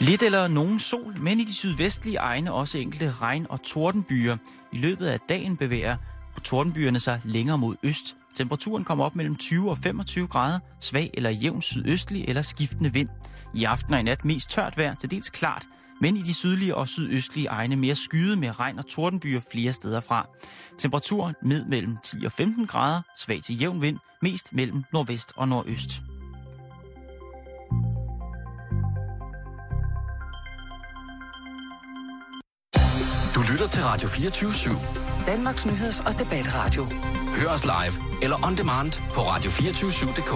Lidt eller nogen sol, men i de sydvestlige egne også enkelte regn- og tordenbyer. I løbet af dagen bevæger tordenbyerne sig længere mod øst. Temperaturen kommer op mellem 20 og 25 grader, svag eller jævn sydøstlig eller skiftende vind. I aften og i nat mest tørt vejr, til dels klart, men i de sydlige og sydøstlige egne mere skyet med regn- og tordenbyer flere steder fra. Temperaturen ned mellem 10 og 15 grader, svag til jævn vind, mest mellem nordvest og nordøst. Du lytter til Radio 24/7. Danmarks nyheds- og debatradio. Hør os live eller on demand på radio247.dk.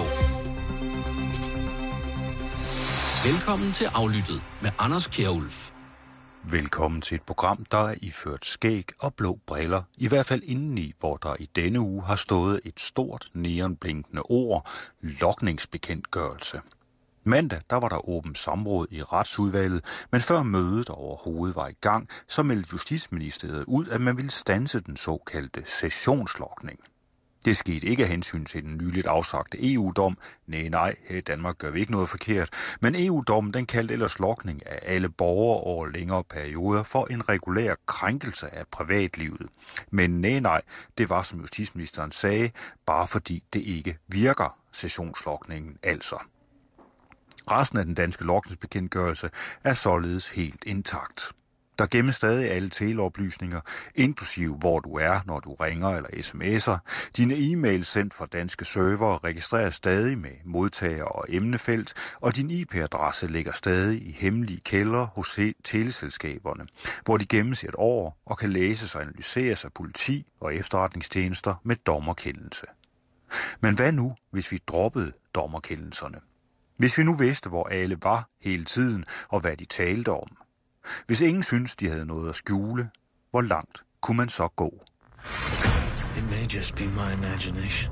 Velkommen til Aflyttet med Anders Kjærulf. Velkommen til et program, der er iført skæg og blå briller, i hvert fald indeni, hvor der i denne uge har stået et stort neonblinkende ord, logningsbekendtgørelse. Mandag, der var der åbent samråd i retsudvalget, men før mødet overhovedet var i gang, så meldte Justitsministeriet ud, at man ville standse den såkaldte sessionslogning. Det skete ikke af hensyn til den nyligt afsagte EU-dom. Nej, her i Danmark gør vi ikke noget forkert. Men EU-dommen, den kaldte ellers logning af alle borgere over længere perioder for en regulær krænkelse af privatlivet. Men nej, det var, som justitsministeren sagde, bare fordi det ikke virker, sessionslogningen altså. Resten af den danske logningsbekendtgørelse er således helt intakt. Der gemmes stadig alle teleoplysninger, inklusive hvor du er, når du ringer eller sms'er. Dine e-mails sendt fra danske servere registreres stadig med modtager- og emnefelt, og din IP-adresse ligger stadig i hemmelige kældre hos teleselskaberne, hvor de gemmes i et år og kan læses og analyseres af politi og efterretningstjenester med dommerkendelse. Men hvad nu, hvis vi droppede dommerkendelserne? Hvis vi nu vidste, hvor alle var hele tiden, og hvad de talte om. Hvis ingen synes, de havde noget at skjule, hvor langt kunne man så gå? It may just be my imagination.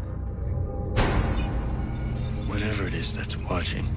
Whatever it is that's watching.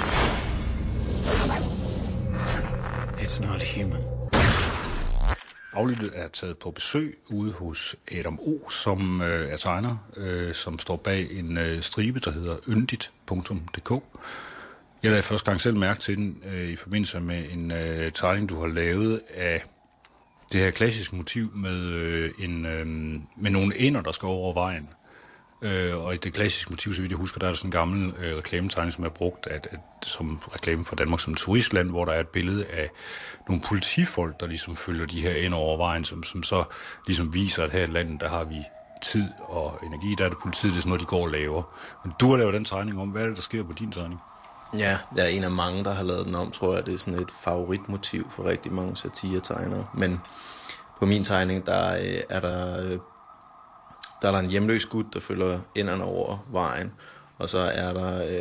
It's not human. Aflyttet er taget på besøg ude hos Adam O., som er tegner, som står bag en stribe, der hedder yndigt.dk. Jeg lagde første gang selv mærke til den i forbindelse med en tegning, du har lavet af det her klassiske motiv med nogle ender, der skal over vejen. Og i det klassiske motiv, så vidt jeg husker, der er sådan en gammel reklametegning, som er brugt som reklame for Danmark som turistland, hvor der er et billede af nogle politifolk, der ligesom følger de her ender over vejen, som så ligesom viser, at her i landet, der har vi tid og energi, der er det politiet, det er sådan noget, de går og laver. Men du har lavet den tegning om, hvad er det, der sker på din tegning? Ja, jeg er en af mange, der har lavet den om, tror jeg. Det er sådan et favoritmotiv for rigtig mange satiretegnere. Men på min tegning, der er der en hjemløs gut, der følger enderne over vejen. Og så er der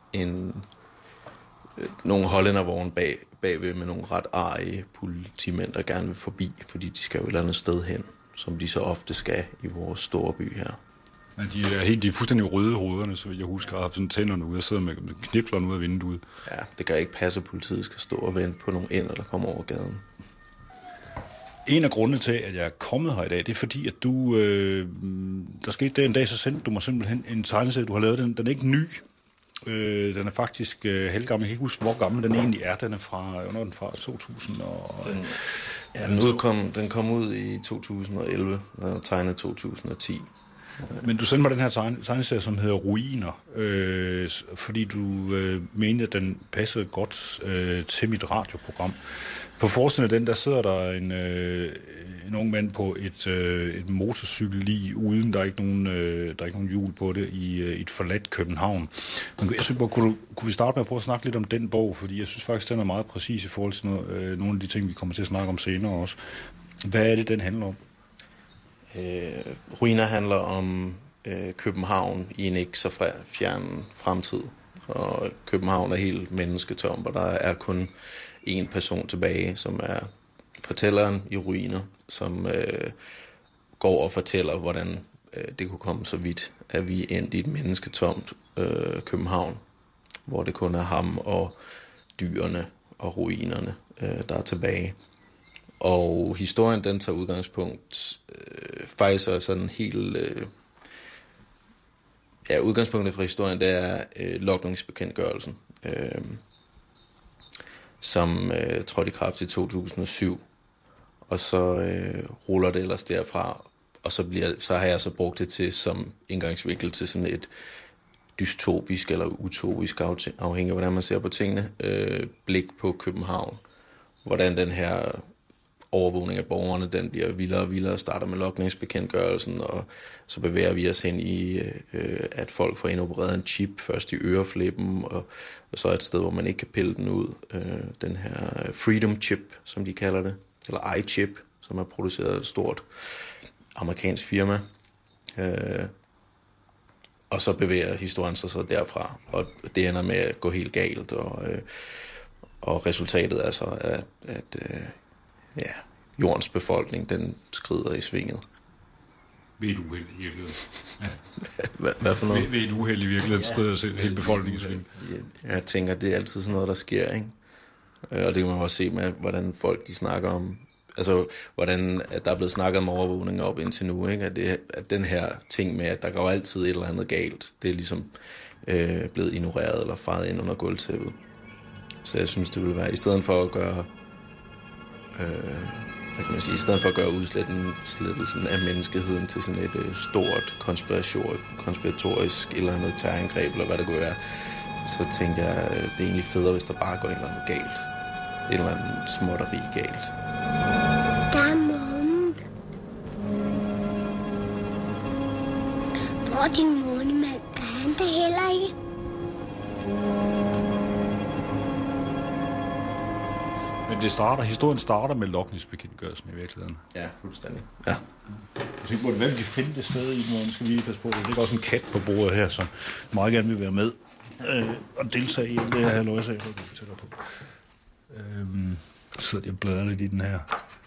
nogle hollændervogne bagved med nogle ret arige politimænd, der gerne vil forbi, fordi de skal jo et eller andet sted hen, som de så ofte skal i vores store by her. Men de er fuldstændig røde hovederne, så jeg husker, at jeg har haft sådan tænderne ude og sidder med kniplerne ud af vinduet. Ja, det kan ikke passe, at politiet skal stå og vente på nogle ender, der kommer over gaden. En af grundene til, at jeg er kommet her i dag, det er fordi, at du, der skete det en dag, så sendte du mig simpelthen en tegneserie, du har lavet. Den er ikke ny. Den er faktisk halvgammel. Jeg kan ikke huske, hvor gammel den egentlig er. Den er fra 2000 og... Den kom ud i 2011, og den tegnet 2010. Men du sendte mig den her tegneserie, som hedder Ruiner, fordi du mente, at den passede godt til mit radioprogram. På forsiden af den, der sidder der en ung mand på et motorcykel lige uden. Der er ikke nogen hjul på det i et forladt København. Men jeg synes bare, kunne vi starte med at prøve at snakke lidt om den bog, fordi jeg synes faktisk, den er meget præcis i forhold til nogle af de ting, vi kommer til at snakke om senere også. Hvad er det, den handler om? Ruiner handler om København i en ikke så fjern fremtid. Og København er helt mennesketom, og der er kun én person tilbage, som er fortælleren i Ruiner, som går og fortæller, hvordan det kunne komme så vidt, at vi endte i et mennesketomt København, hvor det kun er ham og dyrene og ruinerne, der er tilbage. Og historien, den tager udgangspunkt faktisk er sådan helt... udgangspunktet for historien, det er logningsbekendtgørelsen, som trådte i kraft i 2007. Og så ruller det ellers derfra, og så har jeg så brugt det til som indgangsvinkel til sådan et dystopisk eller utopisk, afhængig af hvordan man ser på tingene, blik på København. Hvordan den her overvågning af borgerne, den bliver vildere og vildere, starter med logningsbekendtgørelsen, og så bevæger vi os hen i, at folk får indopereret en chip, først i øreflippen, og så et sted, hvor man ikke kan pille den ud. Den her Freedom Chip, som de kalder det, eller iChip, som er produceret af et stort amerikansk firma. Og så bevæger historien sig så derfra, og det ender med at gå helt galt, og resultatet er så, at jordens befolkning, den skrider i svinget. Ved et uheld i virkeligheden. Ja. Hvad for noget? Ved et uheld i virkeligheden skrider hele befolkningen i svinget. Jeg tænker, det er altid sådan noget, der sker, ikke? Og det kan man også se med, hvordan folk de snakker om, altså hvordan at der er blevet snakket om overvågning op indtil nu, ikke? At den her ting med, at der går altid et eller andet galt, det er ligesom blevet ignoreret eller faret ind under gulvtæppet. Så jeg synes, det ville være, i stedet for at gøre hvad kan man sige, i stedet for at gøre udslettelsen af menneskeheden til sådan et stort konspiratorisk eller andet terrorangreb, eller hvad det kunne være, så tænker jeg, det er egentlig federe, hvis der bare går et eller andet galt. Et eller andet småtteri galt. Der er morgen. Hvor er din månemand? Er han der heller ikke? Men historien starter med logningsbekendtgørelsen i virkeligheden. Ja, fuldstændig. Ja. Jeg tænker på, hvem kan finde det sted i den, skal vi lige passe på. Der ligger også en kat på bordet her, som meget gerne vil være med og deltage i det her halvøjsag, hvor vi tæller på. Så sidder jeg og bladrer lidt i den her.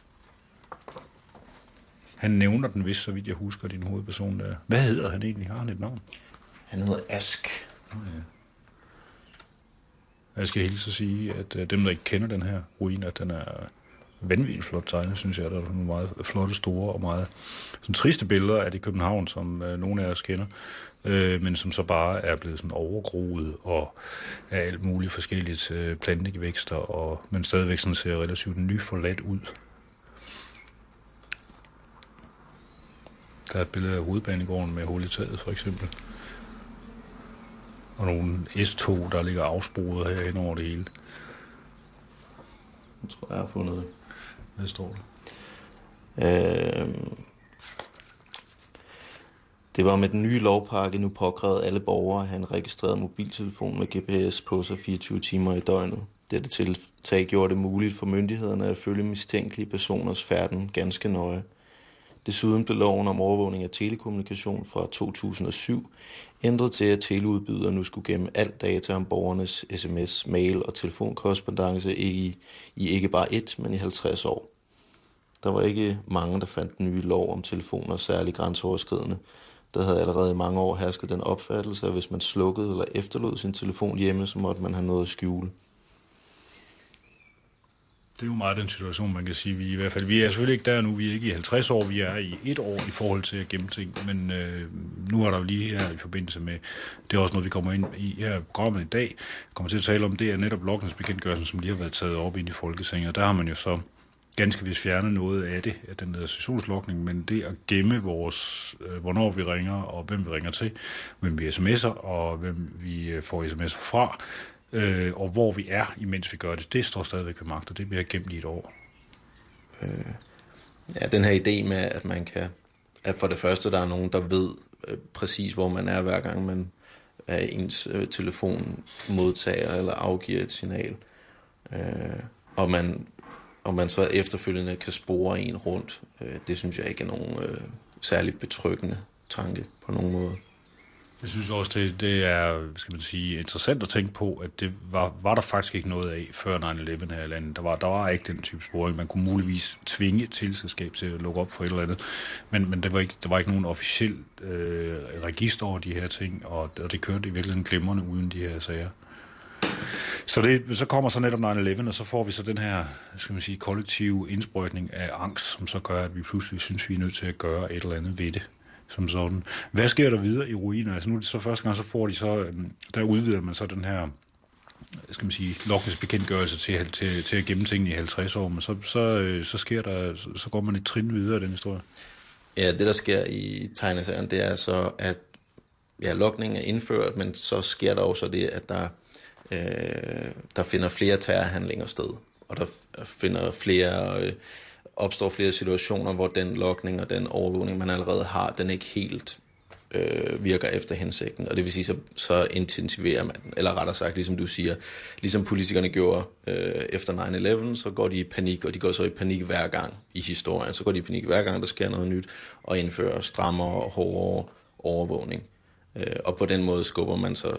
Han nævner den vist, så vidt jeg husker, din hovedperson der. Hvad hedder han egentlig? Har han et navn? Han hedder Ask. Ja. Jeg skal hilse at sige, at dem, der ikke kender den her ruin, at den er vanvittigt flot tegnet, synes jeg. Der er nogle meget flotte, store og meget sådan triste billeder af det København, som nogle af os kender, men som så bare er blevet sådan overgroet og af alt muligt forskelligt plantevækster, men stadigvæk sådan ser relativt nyforladt ud. Der er et billede af hovedbanegården med hul i taget, for eksempel. Og nogle S-tog, der ligger afsporet herinde over det hele. Jeg tror, jeg har fundet det. Hvad står der? Det var med den nye lovpakke nu påkrævet alle borgere at have en registreret mobiltelefon med GPS på sig 24 timer i døgnet. Dette tiltag gjorde det muligt for myndighederne at følge mistænkelige personers færden ganske nøje. Desuden blev loven om overvågning af telekommunikation fra 2007 ændret til, at teleudbydere nu skulle gemme alt data om borgernes sms, mail og telefonkorrespondance i ikke bare 1, men i 50 år. Der var ikke mange, der fandt den nye lov om telefoner særligt grænseoverskridende. Der havde allerede i mange år hersket den opfattelse, at hvis man slukkede eller efterlod sin telefon hjemme, så måtte man have noget at skjule. Det er jo meget den situation, man kan sige. Vi er selvfølgelig ikke der nu, vi er ikke i 50 år, vi er i 1 år i forhold til at gemme ting, men nu er der jo lige her i forbindelse med, det er også noget, vi kommer ind i her programmet i dag, kommer til at tale om, det er netop logningsbekendtgørelsen, som lige har været taget op ind i Folketinget, og der har man jo så ganske vist fjernet noget af det, af den der sessionslogning, men det at gemme vores, hvornår vi ringer, og hvem vi ringer til, hvem vi sms'er, og hvem vi får sms'er fra, og hvor vi er, imens vi gør det, det står stadigvæk ved magt, og det bliver gemt i 1 år. Ja, den her idé med, at man kan, at for det første, der er nogen, der ved præcis, hvor man er, hver gang man er ens telefon modtager eller afgiver et signal, og man så efterfølgende kan spore en rundt, det synes jeg ikke er nogen særligt betryggende tanke på nogen måde. Jeg synes også, det er, skal man sige, interessant at tænke på, at det var der faktisk ikke noget af før 9/11 her i landet. Der var ikke den type sporing. Man kunne muligvis tvinge et teleselskab til at lukke op for et eller andet, men der var ikke nogen officiel register over de her ting, og det kørte i virkeligheden glimrende uden de her sager. Så kommer så netop 9/11, og så får vi så den her, skal man sige, kollektive indsprøjtning af angst, som så gør, at vi pludselig synes, vi er nødt til at gøre et eller andet ved det. Som sådan. Hvad sker der videre i ruiner? Altså nu er det så første gang, så får de så, der udvider man så den her skal man sige, logningsbekendtgørelse til at gemme tingene i 50 år, men så sker der, så går man et trin videre i den historie. Ja, det der sker i tegneserien, det er så, at logningen er indført, men så sker der også det, at der finder flere terrorhandlinger sted, og der opstår flere situationer, hvor den logning og den overvågning, man allerede har, den ikke helt virker efter hensigten, og det vil sige, så intensiverer man den, eller rettere sagt, ligesom du siger, ligesom politikerne gjorde efter 9/11, så går de i panik, og de går så i panik hver gang i historien, så går de i panik hver gang, der sker noget nyt, og indfører strammere og hårdere overvågning. Og på den måde skubber man så,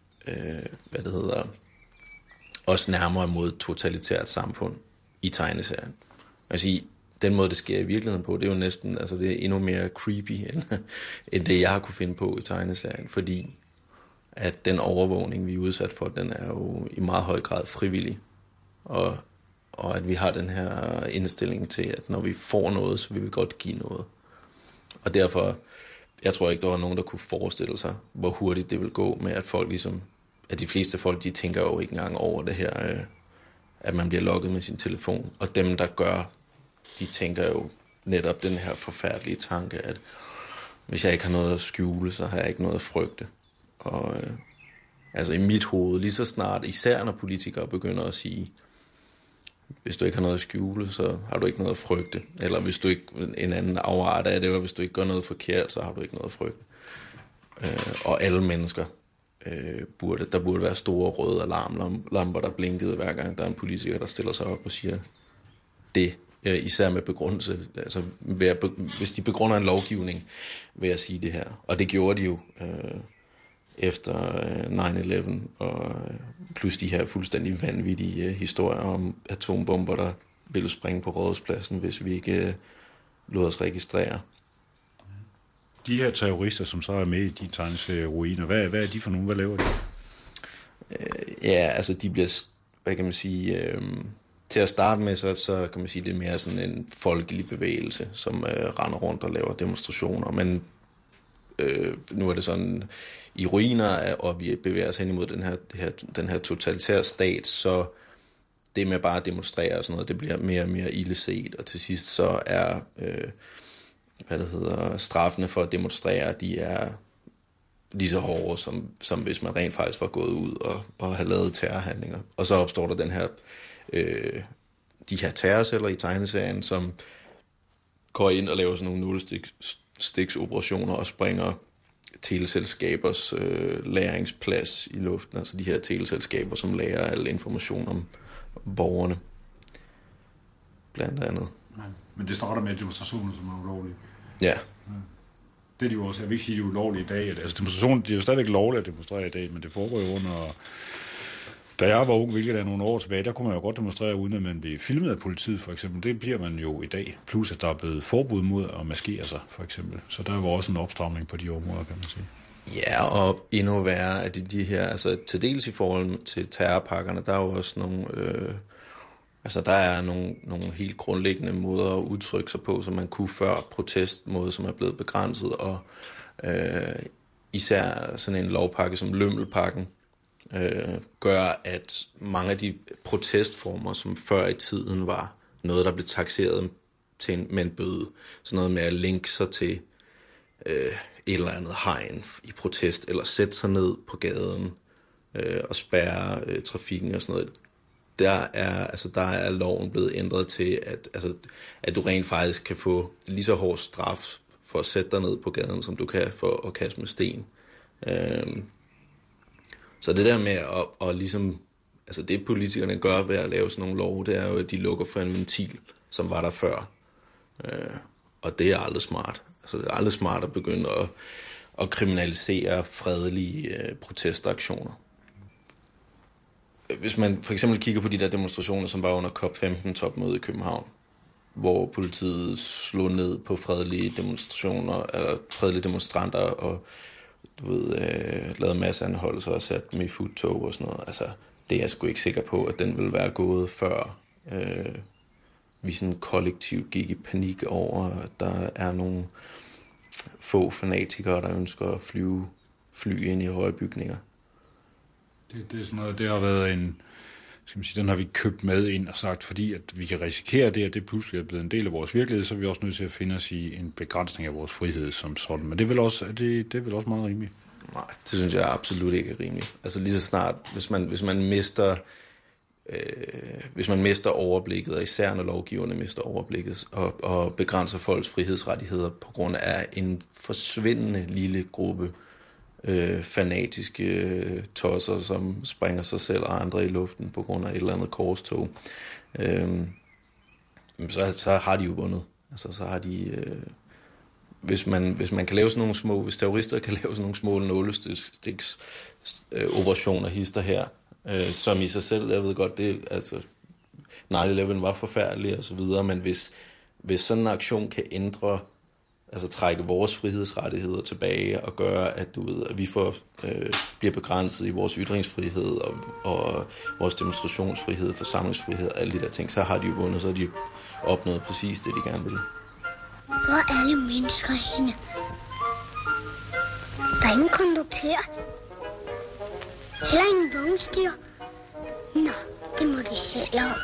også nærmere mod et totalitært samfund i tegneserien. Man siger, den måde, det sker i virkeligheden på, det er jo næsten, altså det er endnu mere creepy, end det, jeg har kunne finde på i tegneserien, fordi at den overvågning, vi er udsat for, den er jo i meget høj grad frivillig, og at vi har den her indstilling til, at når vi får noget, så vil vi godt give noget. Og derfor, jeg tror ikke, der var nogen, der kunne forestille sig, hvor hurtigt det vil gå med, at folk ligesom, at de fleste folk, de tænker jo ikke engang over det her, at man bliver logget med sin telefon, og dem, der gør, de tænker jo netop den her forfærdelige tanke, at hvis jeg ikke har noget at skjule, så har jeg ikke noget at frygte. Og altså i mit hoved, lige så snart, især når politikere begynder at sige, hvis du ikke har noget at skjule, så har du ikke noget at frygte. Eller hvis du ikke, en anden afart af det, og hvis du ikke gør noget forkert, så har du ikke noget at frygte. Og alle mennesker, der burde være store røde alarmlamper, der blinkede hver gang der er en politiker, der stiller sig op og siger det. Især med begrundelse, altså hvis de begrunder en lovgivning ved at sige det her. Og det gjorde de jo efter 9/11, og plus de her fuldstændig vanvittige historier om atombomber, der ville springe på Rådhuspladsen, hvis vi ikke lod os registrere. De her terrorister, som så er med i de tegneserieruiner, hvad er de for nogen? Hvad laver de? Altså de bliver, hvad kan man sige... Til at starte med, så kan man sige, det er mere sådan en folkelig bevægelse, som render rundt og laver demonstrationer. Men nu er det sådan, i ruiner, og vi bevæger os hen imod den her totalitære stat, så det med bare at demonstrere og sådan noget, det bliver mere og mere illeset. Og til sidst så er, straffene for at demonstrere, de er lige så hårde, som hvis man rent faktisk var gået ud og havde lavet terrorhandlinger. Og så opstår der den her de her terrorceller i tegneserien, som går ind og laver sådan nogle nulstiksoperationer og springer teleselskabers lagringsplads i luften, altså de her teleselskaber, som lagrer al information om borgerne, blandt andet. Men det starter med demonstrationer, som er ulovlige. Ja. Det er de jo også. Jeg vil ikke sige, at de er ulovlige i dag. Altså demonstrationer, de er jo stadigvæk lovlige at demonstrere i dag, men det foregår jo under... Da jeg var ung, hvilket er nogle år tilbage, der kunne man jo godt demonstrere, uden at man blev filmet af politiet, for eksempel. Det bliver man jo i dag. Plus, at der er blevet forbud mod at maskere sig, for eksempel. Så der var også en opstramning på de områder, kan man sige. Ja, og endnu værre, at de her, altså til dels i forhold til terrorpakkerne, der er jo også nogle, der er nogle helt grundlæggende måder at udtrykke sig på, som man kunne før protestmåde, som er blevet begrænset, og især sådan en lovpakke som Lømmelpakken, gør, at mange af de protestformer, som før i tiden var noget, der blev takseret med en bøde, sådan noget med at linke sig til et eller andet hegn i protest, eller sætte sig ned på gaden og spærre trafikken og sådan noget, der er loven blevet ændret til, at du rent faktisk kan få lige så hård straf for at sætte dig ned på gaden, som du kan for at kaste med sten. Så det der med at ligesom, altså det politikerne gør ved at lave sådan nogle love, det er jo, at de lukker for en ventil, som var der før. Og det er aldrig smart. Altså det er aldrig smart at begynde at kriminalisere fredelige protestaktioner. Hvis man for eksempel kigger på de der demonstrationer, som var under COP15-topmødet i København, hvor politiet slog ned på fredelige demonstrationer, eller fredelige demonstranter, og lavede masser af anholdelser og sat dem i futtog og sådan noget. Altså, det er jeg sgu ikke sikker på, at den ville være gået før vi sådan kollektivt gik i panik over, at der er nogle få fanatikere, der ønsker at fly ind i høje bygninger. Det er sådan noget, det har været en, skal man sige, den har vi købt med ind og sagt, fordi at vi kan risikere det, at det pludselig er blevet en del af vores virkelighed, så er vi også nødt til at finde os i en begrænsning af vores frihed som sådan. Men det er vel også, det er vel også meget rimeligt. Nej, det synes jeg absolut ikke er rimeligt. Altså lige så snart, hvis man mister overblikket, og især når lovgiverne mister overblikket, og begrænser folks frihedsrettigheder på grund af en forsvindende lille gruppe fanatiske tosser, som springer sig selv og andre i luften på grund af et eller andet korstog, så har de jo vundet. Altså så har de... Hvis man kan lave sådan nogle små, hvis terrorister kan lave sådan nogle små nålestiks operationer hister her, som i sig selv, jeg ved godt, det altså 9/11 var forfærdelig og så videre, men hvis sådan en aktion kan ændre, altså trække vores frihedsrettigheder tilbage og gøre, at at vi bliver begrænset i vores ytringsfrihed og vores demonstrationsfrihed, forsamlingsfrihed og alle de der ting, så har de jo vundet, så har de opnået præcis det, de gerne vil. Hvor er alle mennesker henne? Der er ingen konduktør. Heller ingen vognstyr. Nå, det må de selv om.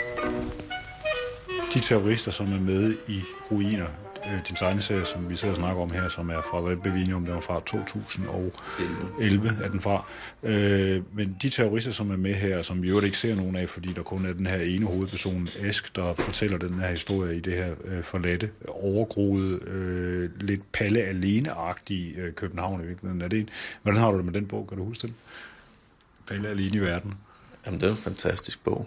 De terrorister, som er med i Ruiner, din tegneserie, som vi sidder og snakker om her, som er fra Bevinium, den var fra 2011, er den fra. Men de terrorister, som er med her, som vi jo ikke ser nogen af, fordi der kun er den her ene hovedperson, Esk, der fortæller den her historie i det her forladte, overgroede, lidt palle alene-agtige København i virkeligheden. Hvordan har du det med den bog? Kan du huske den? Palle alene i verden. Jamen, det er en fantastisk bog.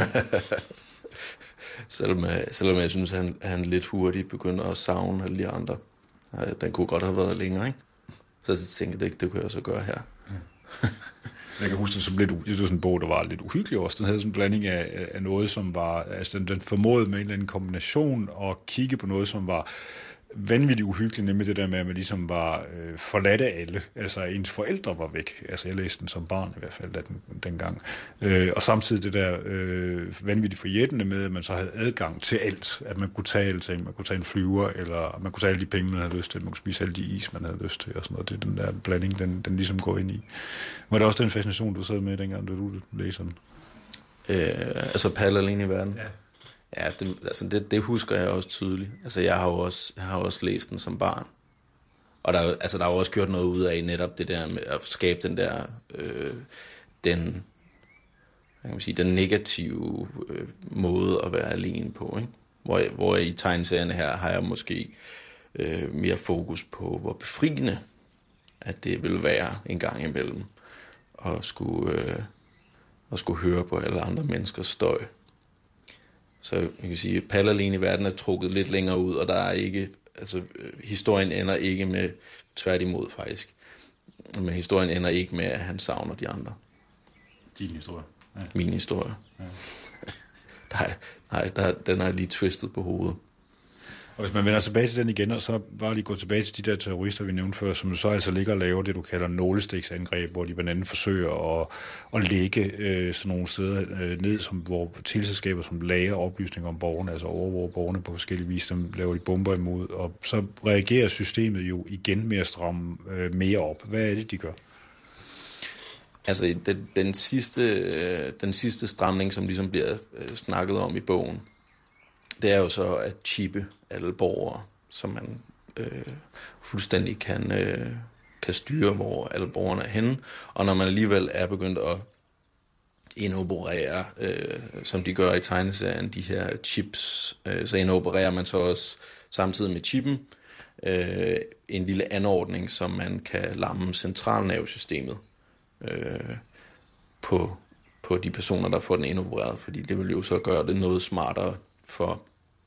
Selvom jeg synes, at han lidt hurtigt begynder at savne alle de andre. Den kunne godt have været længere, ikke? Så tænkte jeg, det kunne jeg så gøre her. Jeg kan huske den som lidt, det var sådan en bog, der var lidt uhyggelig også. Den havde sådan en blanding af noget, som var, altså den formåede med en eller anden kombination og kigge på noget, som var vanvittigt uhyggeligt, nemlig det der med, at man ligesom var forladt af alle. Altså ens forældre var væk. Altså jeg læste den som barn i hvert fald dengang. Og samtidig det der vanvittigt forjættende med, at man så havde adgang til alt. At man kunne tage alting. Man kunne tage en flyver, eller man kunne tage alle de penge, man havde lyst til. Man kunne spise alle de is, man havde lyst til. Og sådan noget. Det er den der blanding, den ligesom går ind i. Var det også den fascination, du sad med dengang, da du læste den? Altså Palle alene i verden? Ja. Ja, det husker jeg også tydeligt. Altså, jeg har også læst den som barn. Og der er jo også gjort noget ud af netop det der med at skabe den der, den negative måde at være alene på, ikke? Hvor i tegneserierne her har jeg måske mere fokus på, hvor befriende at det vil være en gang imellem at skulle høre på alle andre menneskers støj. Så jeg kan sige, at Palle alene i verden er trukket lidt længere ud, og der er ikke, altså historien ender ikke med, tværtimod faktisk, men historien ender ikke med, at han savner de andre. Din historie? Ja. Min historie. Ja. Den er lige twistet på hovedet. Og hvis man vender tilbage til den igen, og så bare lige gå tilbage til de der terrorister, vi nævnte før, som så altså ligger og laver det, du kalder nålestiksangreb, hvor de blandt andet forsøger at lægge sådan nogle steder ned, hvor teleselskaber, som lager oplysninger om borgerne, altså overvåger borgerne på forskellige vis, dem laver de bomber imod, og så reagerer systemet jo igen med at stramme mere op. Hvad er det, de gør? Altså den sidste stramning, som ligesom bliver snakket om i bogen, det er jo så at chippe alle borgere, så man fuldstændig kan styre, hvor alle borgerne er henne. Og når man alligevel er begyndt at indoperere, som de gør i tegneserien, de her chips, så indopererer man så også samtidig med chippen en lille anordning, som man kan lamme centralnervesystemet på de personer, der får den indopereret, fordi det vil jo så gøre det noget smartere for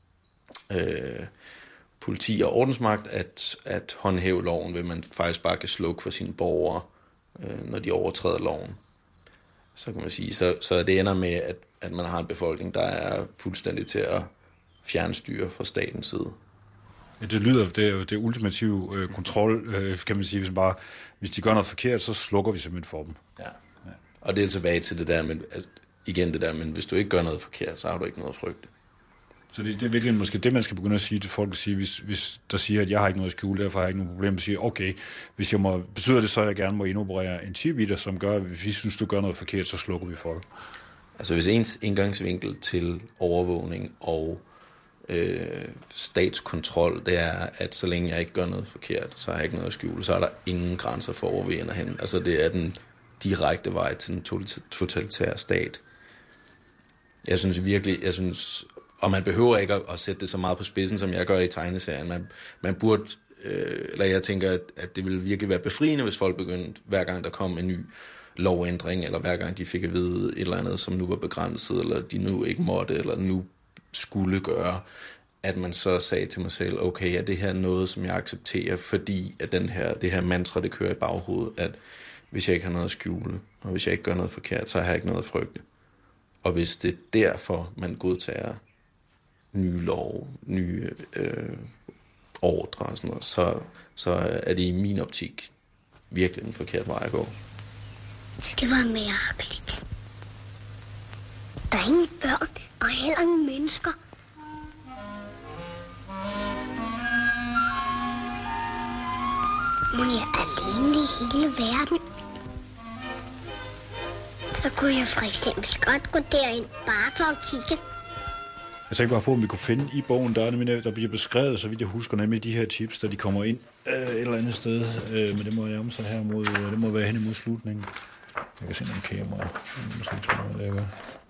politi og ordensmagt at håndhæve loven, ved man faktisk bare kan slukke for sine borgere, når de overtræder loven. Så kan man sige, så det ender med, at man har en befolkning, der er fuldstændig til at fjernstyre fra statens side. Det lyder, det ultimative kontrol, kan man sige, hvis de gør noget forkert, så slukker vi simpelthen for dem. Ja. Og det er tilbage til det der, men igen det der, men hvis du ikke gør noget forkert, så har du ikke noget at frygte. Så det er virkelig måske det, man skal begynde at sige til folk, at sige, hvis der siger, at jeg har ikke noget at skjule, derfor har jeg ikke nogen problem, at sige, okay, hvis jeg betyder det så, at jeg gerne må indoperere en chip i dig, som gør, at hvis vi synes, du gør noget forkert, så slukker vi for det. Altså hvis ens indgangsvinkel til overvågning og statskontrol, det er, at så længe jeg ikke gør noget forkert, så har jeg ikke noget at skjule, så er der ingen grænser for, hvor vi ender hen. Altså det er den direkte vej til den totalitære stat. Jeg synes virkelig, og man behøver ikke at sætte det så meget på spidsen, som jeg gør i tegneserien. Man burde, eller jeg tænker, at det ville virkelig være befriende, hvis folk begyndte, hver gang der kom en ny lovændring, eller hver gang de fik at vide et eller andet, som nu var begrænset, eller de nu ikke måtte, eller nu skulle gøre, at man så sagde til mig selv, okay, er det her noget, som jeg accepterer, fordi at det her mantra, det kører i baghovedet, at hvis jeg ikke har noget at skjule, og hvis jeg ikke gør noget forkert, så har jeg ikke noget at frygte. Og hvis det er derfor, man godtager nye lov, nye ordre og sådan noget, så er det i min optik virkelig en forkert vej at gå. Det var mærkeligt. Der er ingen børn, og heller ingen mennesker. Må jeg alene i hele verden? Så kunne jeg for eksempel godt gå derind, bare for at kigge. Jeg tænker bare på, om vi kunne finde i bogen, der bliver beskrevet, så vidt jeg husker, nemlig de her tips, da de kommer ind et eller andet sted. Men det må jeg nærme sig her mod, det må være hen imod slutningen. Jeg kan se nogle kamera. Måske ikke så meget lækker.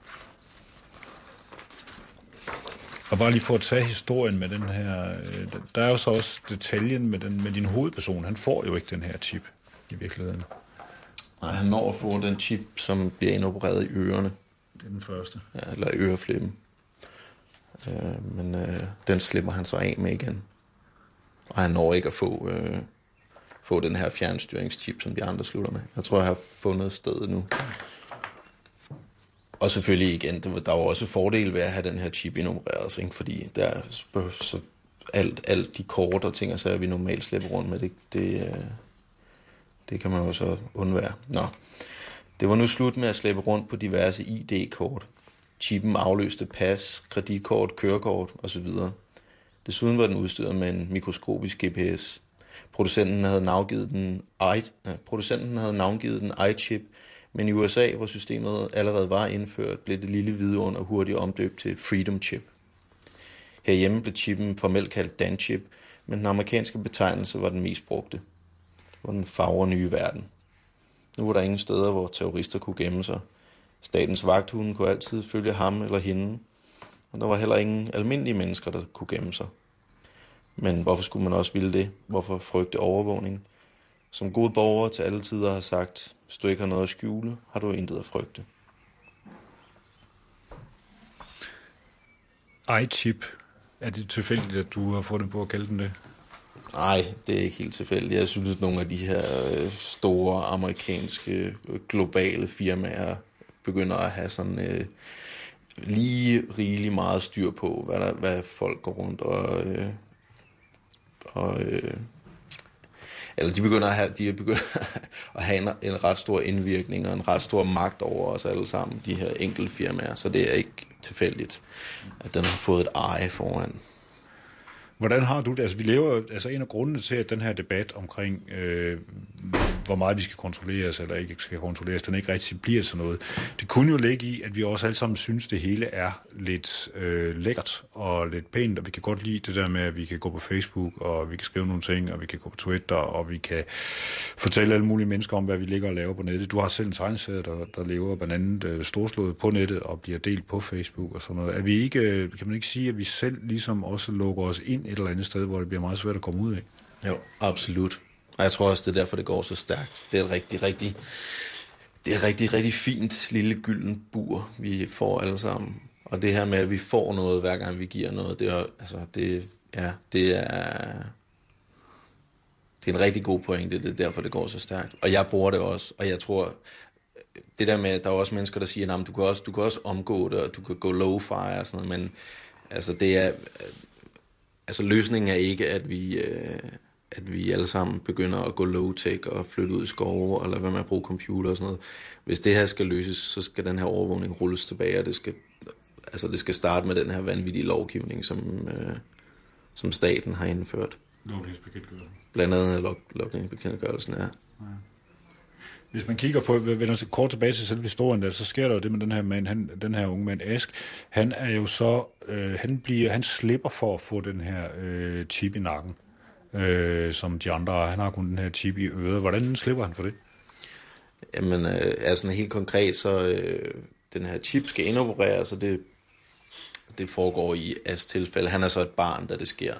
Og bare lige for at tage historien med den her, der er jo så også detaljen med din hovedperson. Han får jo ikke den her chip i virkeligheden. Nej, han når at få den chip, som bliver indopereret i ørerne. Det er den første. Ja, eller øreflippen. Men den slipper han så af med igen. Og han når ikke at få den her fjernstyringschip, som de andre slutter med. Jeg tror, jeg har fundet stedet nu. Og selvfølgelig igen, der er jo også fordele ved at have den her chip indopereret, ikke? Fordi der er så alt de kort og ting, og så er vi normalt slipper rundt med det kan man jo så undvære. Nå. Det var nu slut med at slippe rundt på diverse ID-kort. Chippen afløste pas, kreditkort, kørekort osv. Desuden var den udstyret med en mikroskopisk GPS. Producenten havde navngivet den iChip, men i USA, hvor systemet allerede var indført, blev det lille vidunder hurtigt omdøbt til Freedom Chip. Herhjemme blev chippen formelt kaldt Dan-chip, men den amerikanske betegnelse var den mest brugte. Det var den fagre nye verden. Nu var der ingen steder, hvor terrorister kunne gemme sig. Statens vagthunde kunne altid følge ham eller hende, og der var heller ingen almindelige mennesker, der kunne gemme sig. Men hvorfor skulle man også ville det? Hvorfor frygte overvågning? Som gode borgere til alle tider har sagt, hvis du ikke har noget at skjule, har du intet at frygte. iChip. Er det tilfældigt, at du har fundet på at kalde den det? Nej, det er ikke helt tilfældigt. Jeg synes, at nogle af de her store amerikanske globale firmaer begynder at have sådan lige rigeligt meget styr på, hvad folk går rundt eller de begynder at have en ret stor indvirkning og en ret stor magt over os alle sammen, de her enkelte firmaer. Så det er ikke tilfældigt, at den har fået et eje foran. Hvordan har du det? Altså, vi lever, altså en af grundene til, at den her debat omkring, hvor meget vi skal kontrolleres eller ikke skal kontrolleres, den ikke rigtig bliver sådan noget. Det kunne jo ligge i, at vi også alle sammen synes, det hele er lidt lækkert og lidt pænt, og vi kan godt lide det der med, at vi kan gå på Facebook, og vi kan skrive nogle ting, og vi kan gå på Twitter, og vi kan fortælle alle mulige mennesker om, hvad vi ligger og laver på nettet. Du har selv en tegneserie, der lever blandt andet storslået på nettet og bliver delt på Facebook og sådan noget. Er vi ikke, kan man ikke sige, at vi selv ligesom også lukker os ind et eller andet sted, hvor det bliver meget svært at komme ud af? Jo, absolut. Og jeg tror også, det er derfor, det går så stærkt. Det er et rigtig fint lille gylden bur, vi får alle sammen. Og det her med, at vi får noget, hver gang vi giver noget, det er en rigtig god pointe. Det er derfor, det går så stærkt. Og jeg bruger det også. Og jeg tror, det der med, at der er også mennesker, der siger, at du kan også omgå det, og du kan gå low-fi og sådan noget, men altså, det er... Altså løsningen er ikke, at vi alle sammen begynder at gå low-tech og flytte ud i skove, eller hvad med at bruge computer og sådan noget. Hvis det her skal løses, så skal den her overvågning rulles tilbage, og det skal altså det skal starte med den her vanvittige lovgivning, som staten har indført. Logningsbekendtgørelsen. Blandt andet logningsbekendtgørelsen, ja. Hvis man kigger på, vender sig kort tilbage til selve historien der, så sker der jo det med den her mand, den her unge mand Ask. Han er jo så, han slipper for at få den her chip i nakken, som de andre. Han har kun den her chip i øret. Hvordan slipper han for det? Jamen, altså helt konkret, så den her chip skal indopereres, og det foregår i Asks tilfælde. Han er så et barn, da det sker.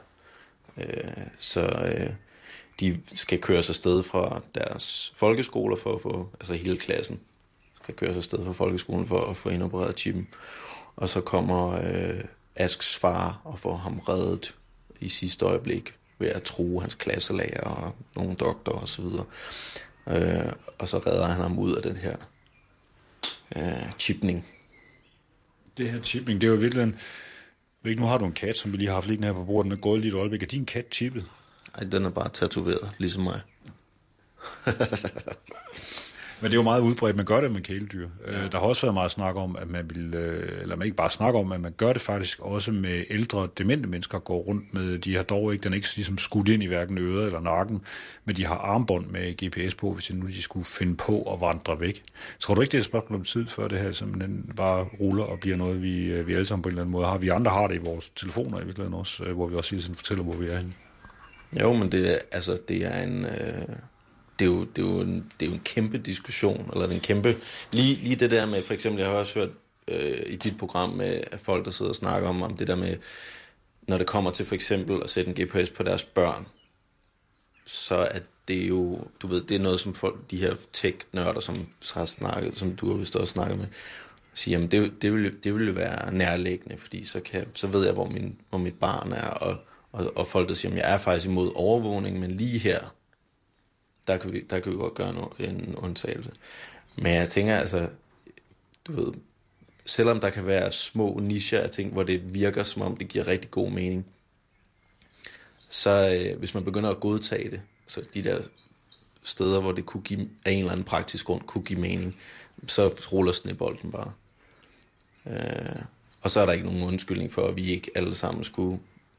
De skal køres afsted fra deres folkeskoler for at få, altså hele klassen skal køres afsted fra folkeskolen for at få indopereret chippen. Og så kommer Asks far og får ham reddet i sidste øjeblik ved at true hans klasselærer og nogle doktorer og så videre. Og så redder han ham ud af den her chipning. Det her chipning, det er jo virkelig nu har du en kat, som vi lige har haft liggende her på bordet, den er gået lidt øjeblik. Er din kat chippet? Ej, den er bare tatoveret, ligesom mig. Men det er jo meget udbredt, man gør det med kæledyr. Der har også været meget snak om, at man vil, eller man ikke bare snakker om, at man gør det faktisk også med ældre, demente mennesker, går rundt med, de har dog ikke, den er ikke ligesom skudt ind i hverken øret eller nakken, men de har armbånd med GPS på, hvis nu de skulle finde på at vandre væk. Tror du ikke, det er et spørgsmål om tid, før det her simpelthen bare ruller og bliver noget, vi alle sammen på en eller anden måde har? Vi andre har det i vores telefoner i virkeligheden også, hvor vi også hele tiden fortæller, hvor vi er henne. Jo, men det er en... Det er jo en kæmpe diskussion, eller en kæmpe... Lige det der med, for eksempel, jeg har også hørt i dit program med folk, der sidder og snakker om det der med, når det kommer til for eksempel at sætte en GPS på deres børn, så er det jo, du ved, det er noget, som folk, de her tech-nørder, som har snakket, som du har vist også snakket med, siger, jamen det vil jo være nærliggende, fordi så ved jeg, hvor mit barn er, og folk, der siger, jamen jeg er faktisk imod overvågning, men lige her, der kan vi godt gøre en undtagelse. Men jeg tænker altså, du ved, selvom der kan være små nicher af ting, hvor det virker som om det giver rigtig god mening, så hvis man begynder at godtage det, så de der steder, hvor det kunne give, af en eller anden praktisk grund kunne give mening, så ruller snebolden bare. Og så er der ikke nogen undskyldning for, at vi ikke alle sammen skulle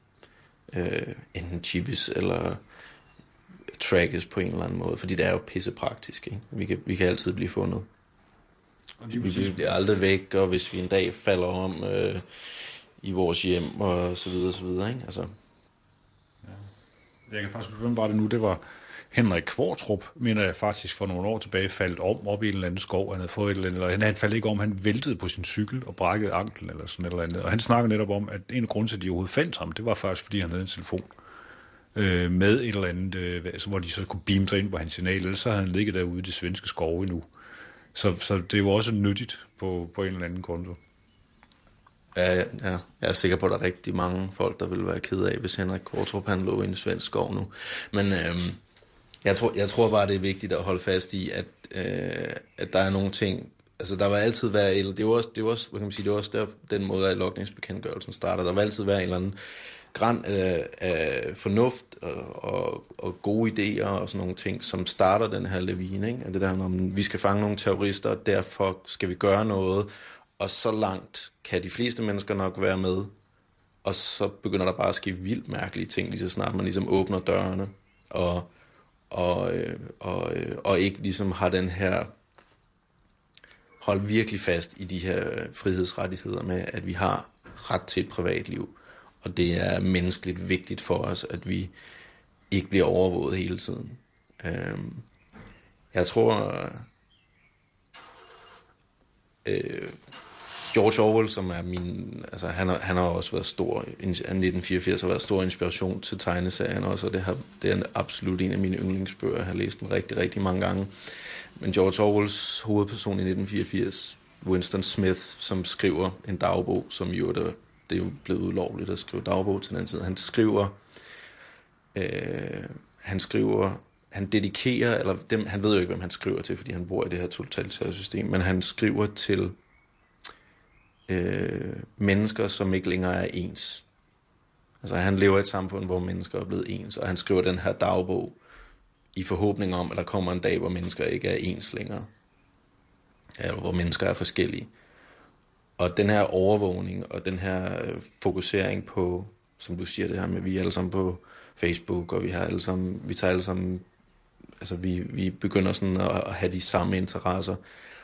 enten chippes eller trackes på en eller anden måde, fordi det er jo pissepraktisk, ikke? Vi kan altid blive fundet. Vi bliver aldrig væk, og hvis vi en dag falder om i vores hjem, og så videre, ikke? Altså. Ja. Jeg kan faktisk hvem var det nu? Det var Henrik Kvartrup, mener jeg faktisk for nogle år tilbage, faldt op i en eller anden skov, han havde fået et eller andet, eller han faldt ikke om, han væltede på sin cykel og brækkede anklen eller sådan et eller andet. Og han snakker netop om, at en af grunden til, at de overhovedet fandt ham, det var faktisk, fordi han havde en telefon med et eller andet, hvor de så kunne beame sig ind på hans signal, ellers så havde han ligget derude i det svenske skove endnu. Så det var også nyttigt på en eller anden konto. Ja, jeg er sikker på, at der er rigtig mange folk, der ville være ked af, hvis Henrik Kvartrup han lå i en svensk skov nu. Men jeg tror bare, det er vigtigt at holde fast i, at der er nogle ting. Altså, der vil altid være, det er også, hvad kan man sige, det er også der, den måde, at logningsbekendtgørelsen starter. Der vil altid være en eller anden græn af fornuft og gode idéer og sådan nogle ting, som starter den her lavine, ikke? Det der, når vi skal fange nogle terrorister, og derfor skal vi gøre noget, og så langt kan de fleste mennesker nok være med, og så begynder der bare at ske vildt mærkelige ting, lige så snart man ligesom åbner dørene, og ikke ligesom har den her, hold virkelig fast i de her frihedsrettigheder med, at vi har ret til et privatliv. Og det er menneskeligt vigtigt for os, at vi ikke bliver overvåget hele tiden. Jeg tror, George Orwell, som er min, altså han har også været stor, 1984 har været stor inspiration til tegneserien også, og det er absolut en af mine yndlingsbøger. Jeg har læst den rigtig, rigtig mange gange. Men George Orwells hovedperson i 1984, Winston Smith, som skriver en dagbog, som jo det er jo blevet ulovligt at skrive dagbog til den tid. Han dedikerer, eller han ved jo ikke, hvem han skriver til, fordi han bor i det her totalitære system, men han skriver til mennesker, som ikke længere er ens. Altså han lever i et samfund, hvor mennesker er blevet ens, og han skriver den her dagbog i forhåbning om, at der kommer en dag, hvor mennesker ikke er ens længere. Eller hvor mennesker er forskellige. Og den her overvågning og den her fokusering på, som du siger det her med, vi er alle sammen på Facebook, og vi tager alle sammen, altså vi begynder sådan at have de samme interesser.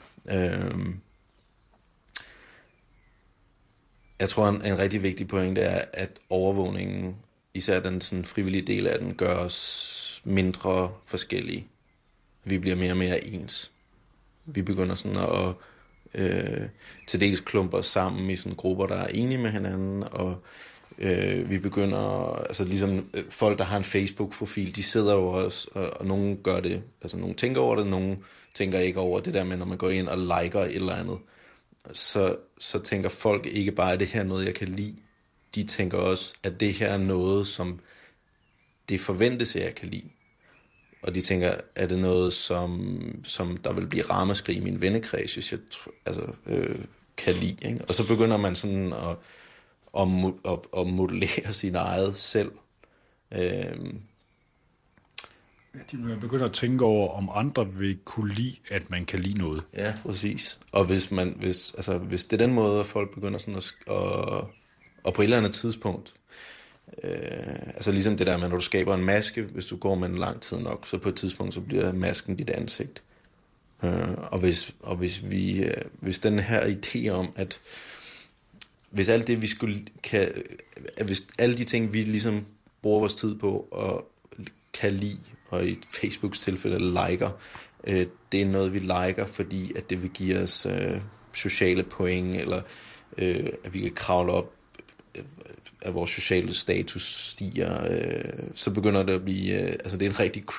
Jeg tror, en rigtig vigtig pointe er, at overvågningen, især den sådan frivillige del af den, gør os mindre forskellige. Vi bliver mere og mere ens. Vi begynder sådan at til dels klumper sammen i sådan grupper, der er enige med hinanden, og vi begynder, altså ligesom folk, der har en Facebook-profil, de sidder jo også, og nogen gør det, altså nogen tænker over det, nogen tænker ikke over det der med, når man går ind og liker et eller andet, så tænker folk ikke bare, at det her er noget, jeg kan lide. De tænker også, at det her er noget, som det forventes, at jeg kan lide. Og de tænker, er det noget, som der vil blive ramaskrig i min vennekreds, hvis jeg kan lide. Ikke? Og så begynder man sådan at modellere sin eget selv. Man begynder at tænke over, om andre vil kunne lide, at man kan lide noget. Ja, præcis. Og hvis det er den måde, at folk begynder sådan at på et eller andet tidspunkt, altså ligesom det der med, når du skaber en maske, hvis du går med en lang tid nok, så på et tidspunkt, så bliver masken dit ansigt. Hvis den her idé om, at hvis alt det, hvis alle de ting, vi ligesom bruger vores tid på og kan lide, og i Facebooks tilfælde liker, det er noget, vi liker, fordi at det vil give os sociale point, eller at vi kan kravle op, at vores sociale status stiger, så begynder det at blive, altså det er en rigtig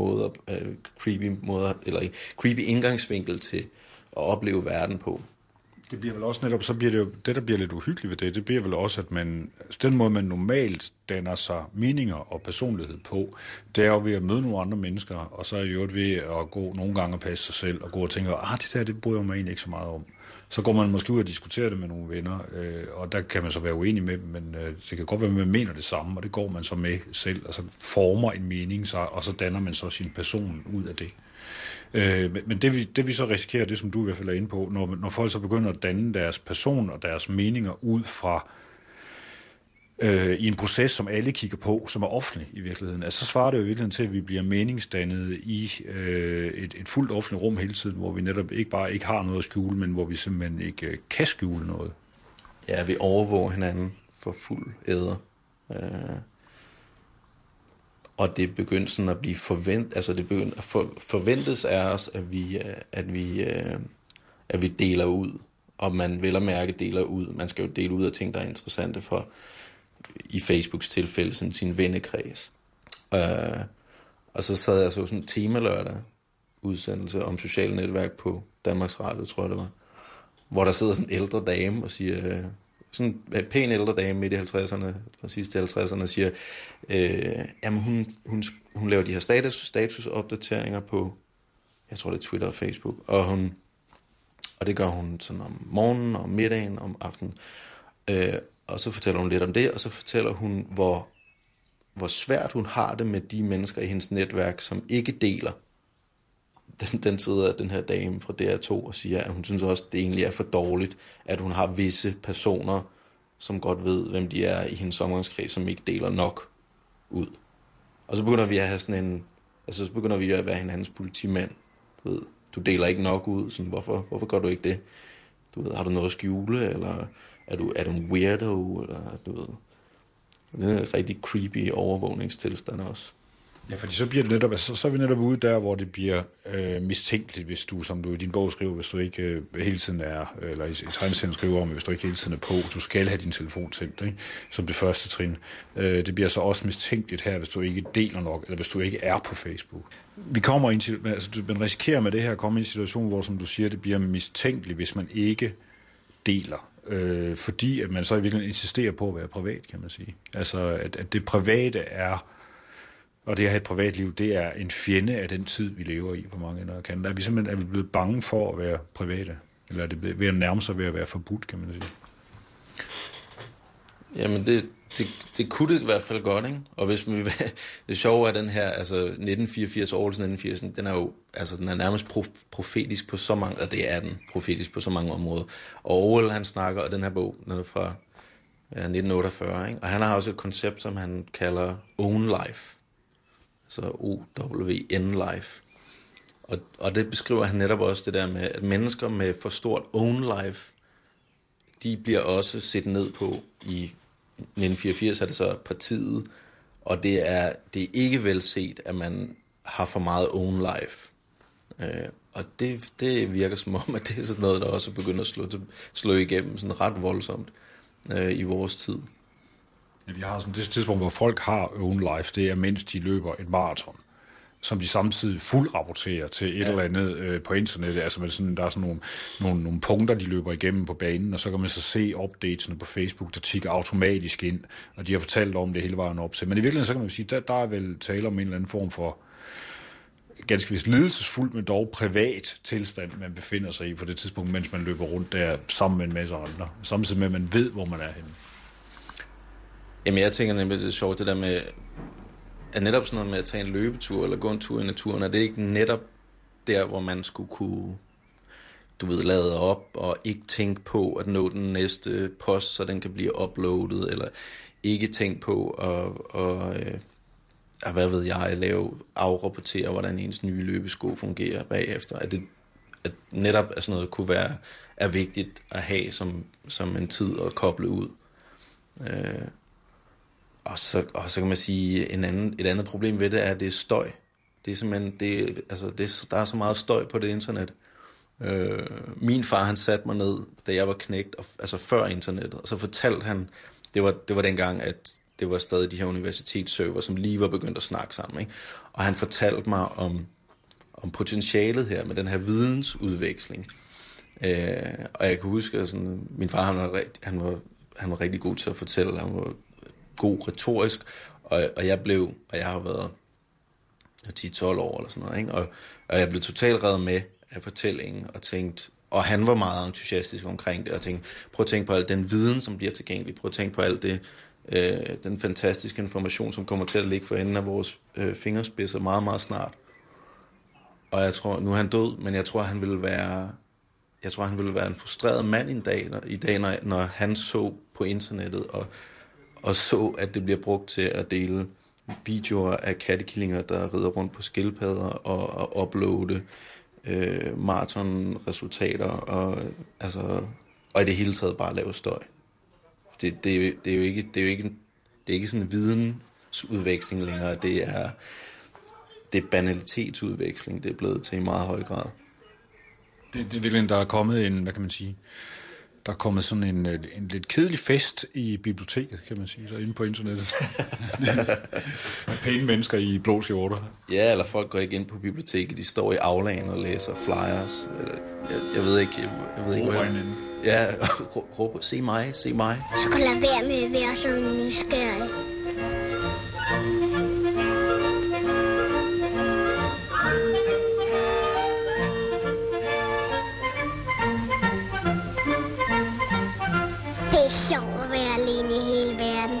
creepy indgangsvinkel til at opleve verden på. Det bliver vel også netop, så bliver det jo, det der bliver lidt uhyggeligt ved det bliver vel også, at man, den måde man normalt danner sig meninger og personlighed på, det er jo ved at møde nogle andre mennesker, og så er jo ved at gå nogle gange og passe sig selv, og gå og tænke, det der, det bryder jeg mig egentlig ikke så meget om. Så går man måske ud og diskuterer det med nogle venner, og der kan man så være uenig med dem, men det kan godt være, at man mener det samme, og det går man så med selv, og så former en mening sig, og så danner man så sin person ud af det. Men det vi så risikerer, det som du i hvert fald er inde på, når folk så begynder at danne deres person og deres meninger ud fra i en proces, som alle kigger på, som er offentlig i virkeligheden, altså så svarer det jo i virkeligheden til, at vi bliver meningsdannet i et fuldt offentligt rum hele tiden, hvor vi netop ikke har noget at skjule, men hvor vi simpelthen ikke kan skjule noget. Ja, vi overvåger hinanden for fuld æder. Og det begynder sådan at blive forventes af os, at vi deler ud. Og man vil at mærke deler ud. Man skal jo dele ud af ting, der er interessante for, i Facebooks tilfælde, sådan sin vennekreds. Og så sad jeg så sådan en temalørdag udsendelse om sociale netværk på Danmarks Radio, tror jeg det var. Hvor der sidder sådan en ældre dame og siger, sådan en pæn ældre dame midt i 50'erne, eller sidste 50'erne, siger, jamen hun laver de her statusopdateringer på, jeg tror det er Twitter og Facebook, og det gør hun sådan om morgenen, om middagen, om aftenen, og så fortæller hun lidt om det, og så fortæller hun, hvor svært hun har det med de mennesker i hendes netværk, som ikke deler. Den sidder den her dame fra DR2 og siger, at hun synes også, at det egentlig er for dårligt, at hun har visse personer, som godt ved, hvem de er i hendes omgangskreds, som ikke deler nok ud. Og så begynder vi at have sådan så begynder vi at være hinandens politimænd. Du deler ikke nok ud, sådan, hvorfor gør du ikke det? Har du noget at skjule, eller er du en weirdo, eller det er en rigtig creepy overvågningstilstand også. Ja, fordi så bliver det netop, så er vi netop ude der, hvor det bliver mistænkeligt, hvis du, som du i din bog skriver, hvis du ikke hele tiden er, eller i tegneserien skriver om, hvis du ikke hele tiden er på, du skal have din telefon tændt, ikke? Som det første trin. Det bliver så også mistænkeligt her, hvis du ikke deler nok, eller hvis du ikke er på Facebook. Vi kommer ind til, altså man risikerer med det her at komme i en situation, hvor, som du siger, det bliver mistænkeligt, hvis man ikke deler. Fordi at man så i virkeligheden insisterer på at være privat, kan man sige. Altså, at det private er, og det at have et privatliv, det er en fjende af den tid, vi lever i på mange ender og kanter. Er vi blevet bange for at være private? Eller er det ved at nærme sig ved at være forbudt, kan man sige? Jamen, det kunne det i hvert fald godt, ikke? Og hvis man det sjove er den her, altså 1984, Orwells 1984, den er jo, altså den er nærmest profetisk på så mange, og det er den profetisk på så mange områder. Og Orwell, han snakker, og den her bog, den er fra 1948, ikke? Og han har også et koncept, som han kalder own life. Så O-W-N life. Og det beskriver han netop også det der med, at mennesker med for stort own life, de bliver også set ned på i 1984 er det så partiet, og det er ikke vel set, at man har for meget own life. Og det virker som om, at det er sådan noget, der også begynder at slå igennem sådan ret voldsomt i vores tid. Ja, vi har sådan det tidspunkt, hvor folk har own life, det er mens de løber et maraton, som de samtidig fuldrapporterer til et eller andet på internettet. Altså med sådan, der er sådan nogle punkter, de løber igennem på banen, og så kan man så se updatesene på Facebook, der tikker automatisk ind, og de har fortalt om det hele vejen op til. Men i virkeligheden, så kan man jo sige, der er vel tale om en eller anden form for ganske vist lidelsesfuld, men dog privat tilstand, man befinder sig i på det tidspunkt, mens man løber rundt der sammen med en masse andre. Samtidig med, at man ved, hvor man er henne. Jamen, jeg tænker nemlig, det er sjovt, det der med at netop sådan noget med at tage en løbetur eller gå en tur i naturen, er det ikke netop der, hvor man skulle kunne, lade op og ikke tænke på at nå den næste post, så den kan blive uploadet, eller ikke tænke på at hvad ved jeg, afrapportere, hvordan ens nye løbesko fungerer bagefter. At netop sådan noget kunne være er vigtigt at have som en tid at koble ud. Og så kan man sige, et andet problem ved det er, at det er støj. Det er simpelthen, der er så meget støj på det internet. Min far, han satte mig ned, da jeg var knægt, altså før internettet, og så fortalte han, det var dengang, at det var stadig de her universitetsserver, som lige var begyndt at snakke sammen, ikke? Og han fortalte mig om potentialet her med den her vidensudveksling. Og jeg kan huske, at sådan, min far, han var rigtig god til at fortælle, han var god retorisk, og jeg har været 10-12 år eller sådan noget, ikke? Og jeg blev totalt revet med af fortællingen og tænkte, og han var meget entusiastisk omkring det, og tænkte, prøv at tænke på al den viden, som bliver tilgængelig, prøv at tænke på alt det, den fantastiske information, som kommer til at ligge for enden af vores fingerspidser meget, meget snart. Og jeg tror, nu er han død, men jeg tror, han ville være en frustreret mand i dag, når han så på internettet, og så, at det bliver brugt til at dele videoer af kattekillinger, der rider rundt på skildpadder, og uploade maratonresultater, og i det hele taget bare lave støj. Det er jo ikke sådan en vidensudveksling længere, det er banalitetsudveksling, det er blevet til i meget høj grad. Det er virkelig, der er kommet en, hvad kan man sige, der er kommet sådan en lidt kedelig fest i biblioteket, kan man sige, derinde på internettet. Pæne mennesker i blå skjorter. Ja, eller folk går ikke ind på biblioteket, de står i aulaen og læser flyers. Jeg ved ikke. Ja, råber, se mig. Så kan lade være med at være sådan nysgerrig. Det er sjovt at være alene i hele verden.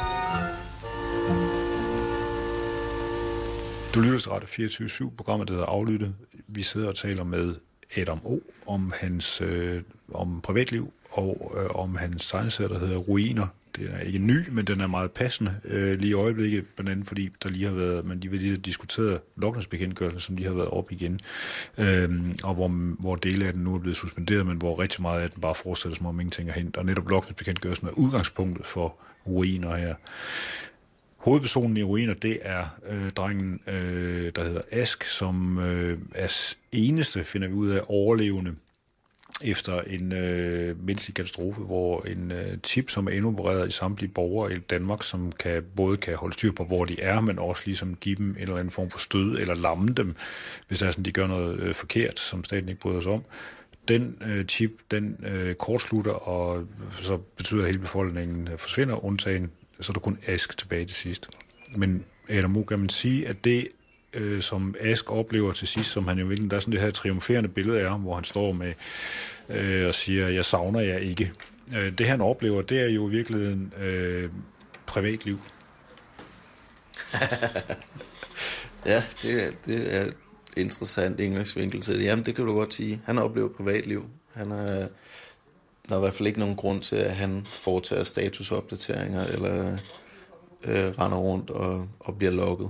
Du lytter til Radio 24/7, programmet der hedder Aflyttet. Vi sidder og taler med Adam O. om privatliv og om hans tegneserie, der hedder Ruiner. Den er ikke ny, men den er meget passende lige i øjeblikket, blandt andet fordi der lige har været, man lige har diskuteret logningsbekendtgørelsen, som lige har været op igen, og hvor dele af den nu er blevet suspenderet, men hvor rigtig meget af den bare fortsætter, som om ingenting er hent. Og netop logningsbekendtgørelsen er udgangspunktet for Ruiner her. Hovedpersonen i Ruiner, det er drengen, der hedder Ask, som er eneste, finder vi ud af, overlevende efter en menneskelig katastrofe, hvor en chip, som er indopereret i samtlige borgere i Danmark, som både kan holde styr på, hvor de er, men også ligesom give dem en eller anden form for stød, eller lamme dem, hvis det er sådan, de gør noget forkert, som staten ikke bryder sig om. Den chip, den kortslutter, og så betyder, at hele befolkningen forsvinder, undtagen, så er der kun Ask tilbage til sidst. Men Adam, kan man sige, at det, som Ask oplever til sidst, som han jo virkelig, der er sådan det her triumferende billede af ham, hvor han står med og siger, jeg savner jer ikke. Det han oplever, det er jo i virkeligheden privatliv. Ja, det er interessant indgangsvinkel til det. Jamen, det kan du godt sige. Han oplever privatliv. Der er i hvert fald ikke nogen grund til, at han foretager statusopdateringer eller render rundt og bliver logget.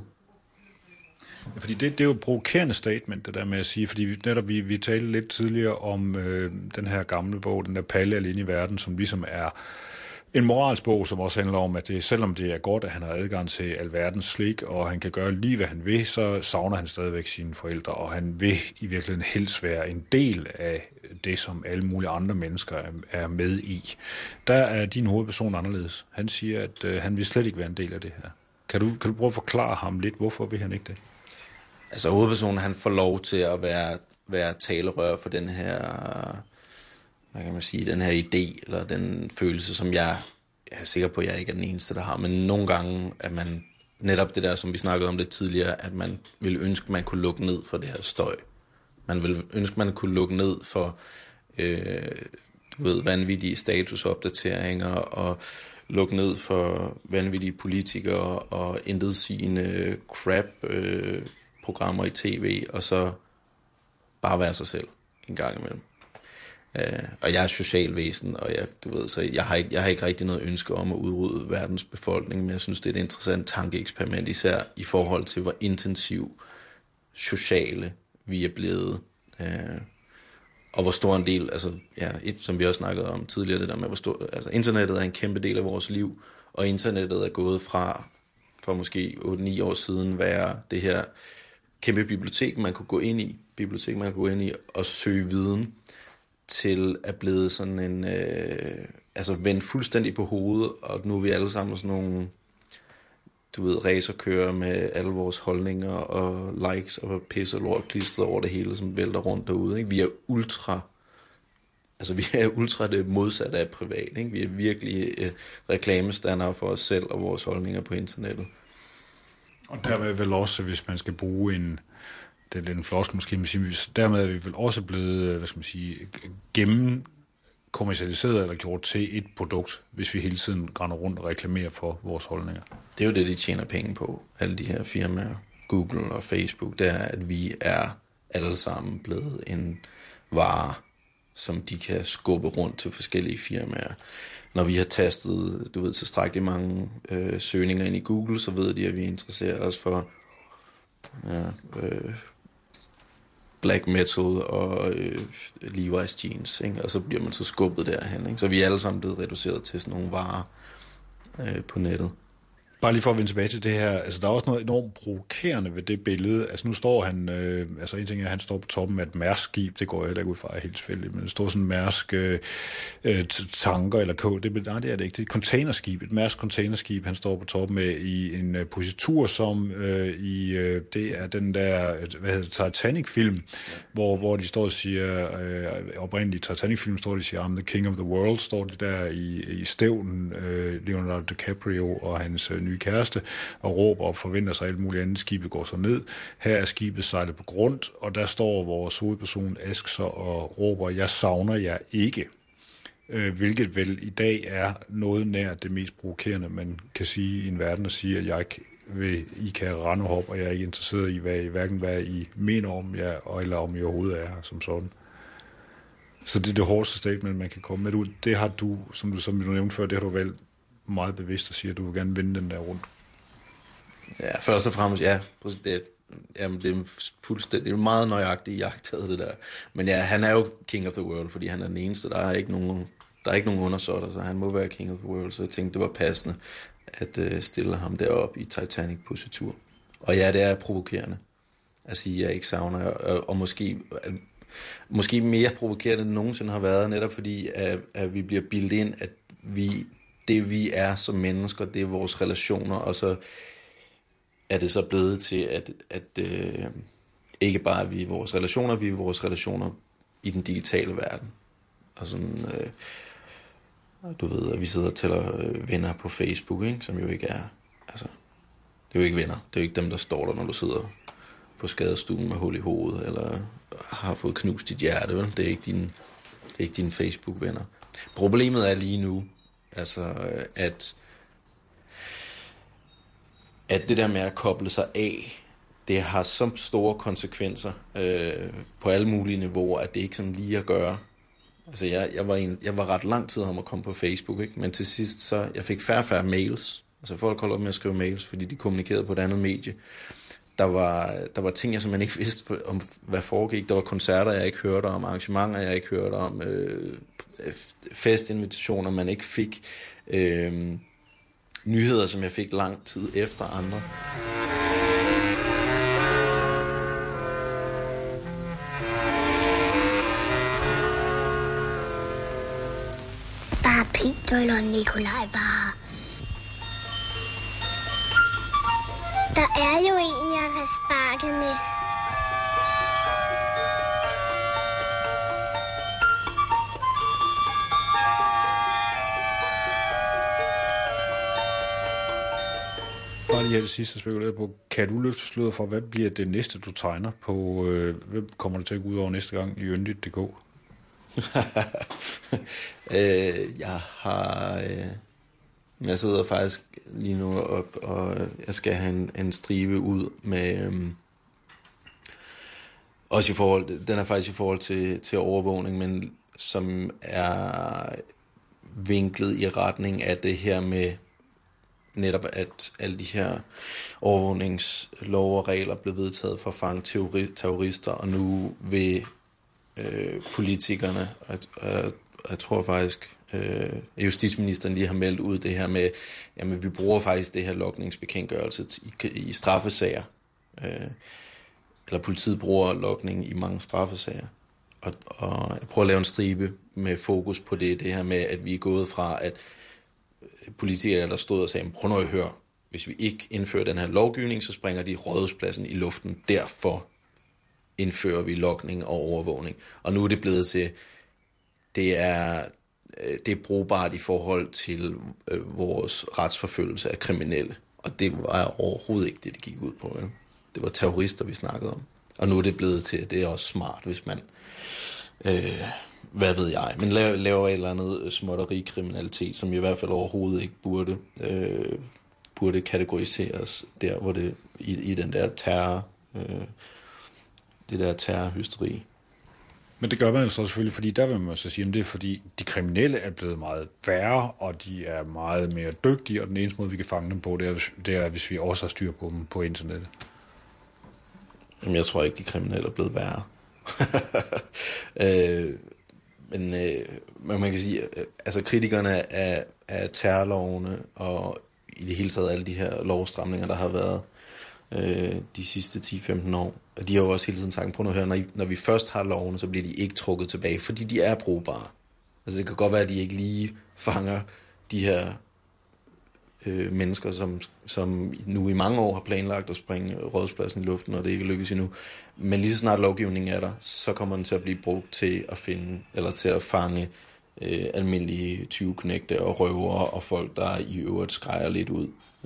Fordi det er jo et provokerende statement, det der med at sige, fordi vi talte lidt tidligere om den her gamle bog, den der Palle alene i verden, som ligesom er en moralsbog, som også handler om, at selvom det er godt, at han har adgang til alverdens slik, og han kan gøre lige, hvad han vil, så savner han stadigvæk sine forældre, og han vil i virkeligheden helst være en del af det, som alle mulige andre mennesker er med i. Der er din hovedperson anderledes. Han siger, at han vil slet ikke være en del af det her. Kan du prøve at forklare ham lidt, hvorfor vil han ikke det? Altså hovedpersonen, han får lov til at være talerør for den her, hvad kan man sige, den her idé, eller den følelse, som jeg er sikker på, at jeg ikke er den eneste, der har. Men nogle gange, at man netop det der, som vi snakkede om lidt tidligere, at man ville ønske, at man kunne lukke ned for det her støj. Man ville ønske, at man kunne lukke ned for, vanvittige statusopdateringer, og lukke ned for vanvittige politikere, og intetsigende crap-programmer i tv, og så bare være sig selv en gang imellem. Og jeg er socialvæsen, og så jeg har ikke rigtig noget ønske om at udrydde verdens befolkning, men jeg synes, det er et interessant tankeeksperiment, især i forhold til, hvor intensiv sociale vi er blevet. Og hvor stor en del, som vi også snakkede om tidligere, det der med, hvor stor, internettet er en kæmpe del af vores liv, og internettet er gået fra for måske 8-9 år siden, være det her kæmpe bibliotek, man kunne gå ind i, og søge viden, til at blive sådan en, vendt fuldstændig på hovedet, og nu er vi alle sammen sådan nogle, racerkører med alle vores holdninger og likes og pisse og lort klistret over det hele, som vælter rundt derude. Ikke? Vi er ultra det modsatte af privat. Ikke? Vi er virkelig reklamestandere for os selv og vores holdninger på internettet. Og dermed vel også, hvis man skal bruge det er lidt en floskel måske, men dermed er vi vel også blevet, gennemkommercialiseret eller gjort til et produkt, hvis vi hele tiden render rundt og reklamerer for vores holdninger. Det er jo det, de tjener penge på, alle de her firmaer, Google og Facebook, det er, at vi er alle sammen blevet en vare, som de kan skubbe rundt til forskellige firmaer. Når vi har tastet, tilstrækkeligt mange søgninger ind i Google, så ved de, at vi interesserer os for black metal og Levi's jeans, ikke? Og så bliver man så skubbet derhen, ikke? Så vi er alle sammen blevet reduceret til sådan nogle varer på nettet. Bare lige for at vende tilbage til det her, der er også noget enormt provokerende ved det billede. En ting er, at han står på toppen af et Mærsk-skib, det går jeg heller ikke ud fra helt tilfældigt, men det står sådan en Mærsk tanker eller kog, det er det ikke, det er et containerskib, et Mærsk containerskib, han står på toppen med i en positur, som det er den der, Titanic-film, hvor de står og siger, oprindeligt Titanic-film står de og siger, I'm the king of the world, står de der i stævnen, Leonardo DiCaprio og hans nye kæreste, og råber og forventer sig alt muligt andet. Skibet går så ned. Her er skibet sejlet på grund, og der står vores hovedperson Ask så og råber, jeg savner jer ikke. Hvilket vel i dag er noget nær det mest provokerende, man kan sige i en verden, at sige, at I kan rende og hoppe, og jeg er ikke interesseret i, hverken hvad I mener om jer, eller om I overhovedet er her som sådan. Så det er det hårdeste statement, man kan komme med. Det har du, som du nævnte før, det har du valgt meget bevidst at sige, at du vil gerne vende den der rundt. Ja, først og fremmest, ja. Det er fuldstændig meget nøjagtigt iagttaget det der. Men ja, han er jo king of the world, fordi han er den eneste. Der er ikke nogen undersåtter, så han må være king of the world. Så jeg tænkte, det var passende at stille ham deroppe i Titanic-positur. Og ja, det er provokerende at sige, at jeg ikke savner, og måske mere provokerende end nogensinde har været, netop fordi, at vi bliver bildet ind, at det vi er som mennesker, det er vores relationer, og så er det så blevet til, at ikke bare vi er vores relationer, vi er vores relationer i den digitale verden. Og sådan, at vi sidder og tæller venner på Facebook, ikke? Som jo ikke er, det er jo ikke venner, det er jo ikke dem, der står der, når du sidder på skadestuen med hul i hovedet, eller har fået knust dit hjerte, vel? Det er ikke dine Facebook-venner. Problemet er lige nu, altså at det der med at koble sig af, det har så store konsekvenser på alle mulige niveauer, at det ikke sådan lige at gøre. Altså jeg var ret lang tid om at komme på Facebook, ikke? Men til sidst så jeg fik færre mails. Altså folk holdt op med at skrive mails, fordi de kommunikerede på et andet medie. Der var ting, jeg simpelthen ikke vidste om, hvad foregik. Der var koncerter, jeg ikke hørte om, arrangementer, jeg ikke hørte om, festinvitationer, man ikke fik, nyheder, som jeg fik lang tid efter andre. Bare Peter eller Nikolaj bare. Der er jo en, jeg kan sparke med. Bare lige her det sidste spekuleret på, kan du løfte sløret for, hvad bliver det næste, du tegner på? Hvem kommer det til at gå ud over næste gang i yndigt.dk? Jeg sidder faktisk lige nu og jeg skal have en stribe ud med også i forhold, den er faktisk i forhold til overvågning, men som er vinklet i retning af det her med netop at alle de her overvågningslov og regler blev vedtaget for at fange terrorister, og nu vil politikerne, jeg tror faktisk, justitsministeren lige har meldt ud det her med, jamen vi bruger faktisk det her logningsbekendtgørelse i straffesager. Eller politiet bruger logning i mange straffesager. Og jeg prøver at lave en stribe med fokus på det her med, at vi er gået fra, at politikere, der stod og sagde, prøv nu at høre, hvis vi ikke indfører den her lovgivning, så springer de Rådhuspladsen i luften. Derfor indfører vi logning og overvågning. Og nu er det blevet til, det er brugbart i forhold til vores retsforfølgelse af kriminelle. Og det var overhovedet ikke det gik ud på. Ja. Det var terrorister, vi snakkede om. Og nu er det blevet til, det er også smart, hvis man, hvad ved jeg, men laver et eller andet småtterikriminalitet, som i hvert fald overhovedet ikke burde kategoriseres der, hvor det i den der terror, det der terrorhysteri. Men det gør man altså selvfølgelig, fordi der vil man så sige, at det er fordi, de kriminelle er blevet meget værre, og de er meget mere dygtige, og den eneste måde, vi kan fange dem på, det er hvis vi også har styr på dem på internettet. Jamen, jeg tror ikke, de kriminelle er blevet værre. Men man kan sige, altså kritikerne af terrorlovene, og i det hele taget alle de her lovstramninger, der har været de sidste 10-15 år, de har jo også hele tiden sagt, prøv nu at høre, når vi først har lovene, så bliver de ikke trukket tilbage, fordi de er brugbare. Altså det kan godt være, at de ikke lige fanger de her mennesker, som nu i mange år har planlagt at springe Rådhuspladsen i luften, og det ikke lykkes endnu. Men lige så snart lovgivningen er der, så kommer den til at blive brugt til at finde, eller til at fange almindelige tyveknægte og røvere, og folk, der i øvrigt skræger lidt ud.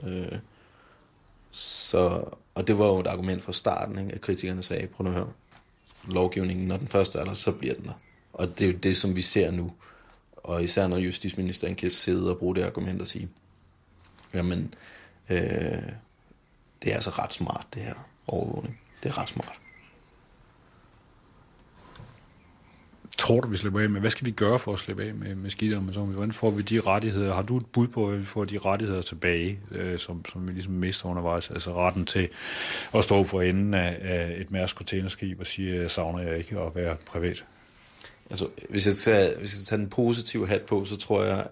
Og det var jo et argument fra starten, ikke? At kritikerne sagde, prøv nu at høre, lovgivningen, når den første er der, så bliver den der. Og det er jo det, som vi ser nu. Og især når justitsministeren kan sidde og bruge det argument og sige, jamen, det er altså ret smart, det her overvågning. Det er ret smart. Tror du, vi slipper af med? Hvad skal vi gøre for at slippe af med skidt? Hvordan får vi de rettigheder? Har du et bud på, at vi får de rettigheder tilbage, som vi ligesom mister undervejs? Altså retten til at stå for enden af et Mærsk containerskib og sige, jeg savner jeg ikke at være privat? Altså, hvis jeg skal tage den positive hat på, så tror jeg,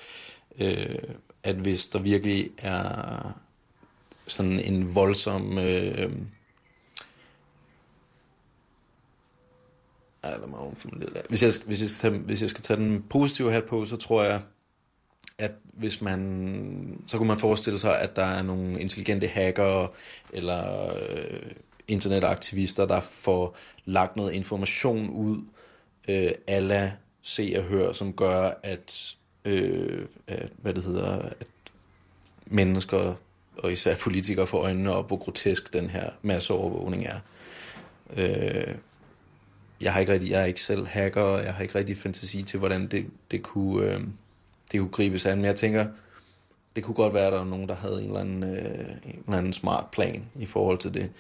at hvis der virkelig er sådan en voldsom hvis jeg skal tage den positive hat på, så tror jeg, at så kunne man forestille sig, at der er nogle intelligente hackere eller internetaktivister, der får lagt noget information ud a la Se og Hør, som gør, at at mennesker og især politikere får øjnene op, hvor grotesk den her masseovervågning er. jeg er ikke selv hacker, og jeg har ikke rigtig fantasi til, hvordan det kunne gribes an. Men jeg tænker, det kunne godt være, at der var nogen, der havde en eller anden smart plan i forhold til det.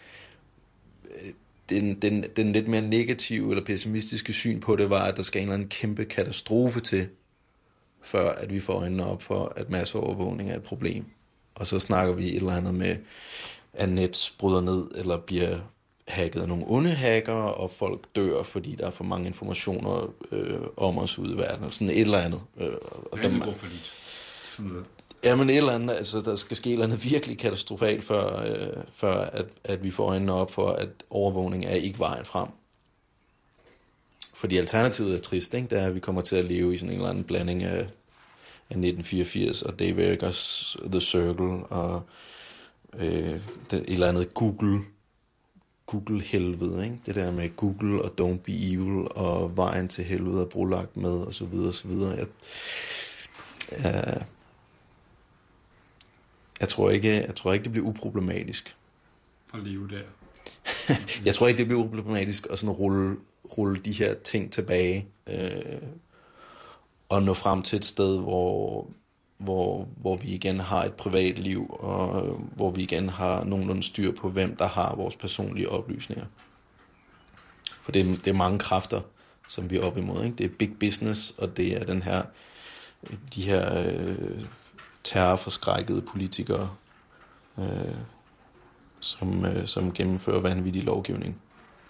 Den lidt mere negative eller pessimistiske syn på det var, at der skal en eller anden kæmpe katastrofe til, før at vi får øjnene op for, at masseovervågning er et problem. Og så snakker vi et eller andet med, at net bryder ned, eller bliver hacket af nogle onde hacker, og folk dør, fordi der er for mange informationer om os ude i verden, eller sådan et eller andet. Og det går for lidt. Ja, men et eller andet, altså der skal ske et eller andet virkelig katastrofalt, før at vi får øjnene op for, at overvågning er ikke vejen frem. Fordi alternativet er trist, ikke? Det er, at vi kommer til at leve i sådan en eller anden blanding af 1984 og Dave Eggers The Circle og et eller andet Google-helvede, ikke? Det der med Google og Don't Be Evil og vejen til helvede er brolagt med, og så videre, og så videre. Jeg tror ikke, det bliver uproblematisk. For at leve der. Jeg tror ikke, det bliver uproblematisk at sådan rulle de her ting tilbage og nå frem til et sted, hvor vi igen har et privatliv, og hvor vi igen har nogenlunde styr på, hvem der har vores personlige oplysninger. For det er mange kræfter, som vi er op imod, ikke? Det er big business, og det er de her terrorforskrækkede politikere, som gennemfører vanvittig lovgivning.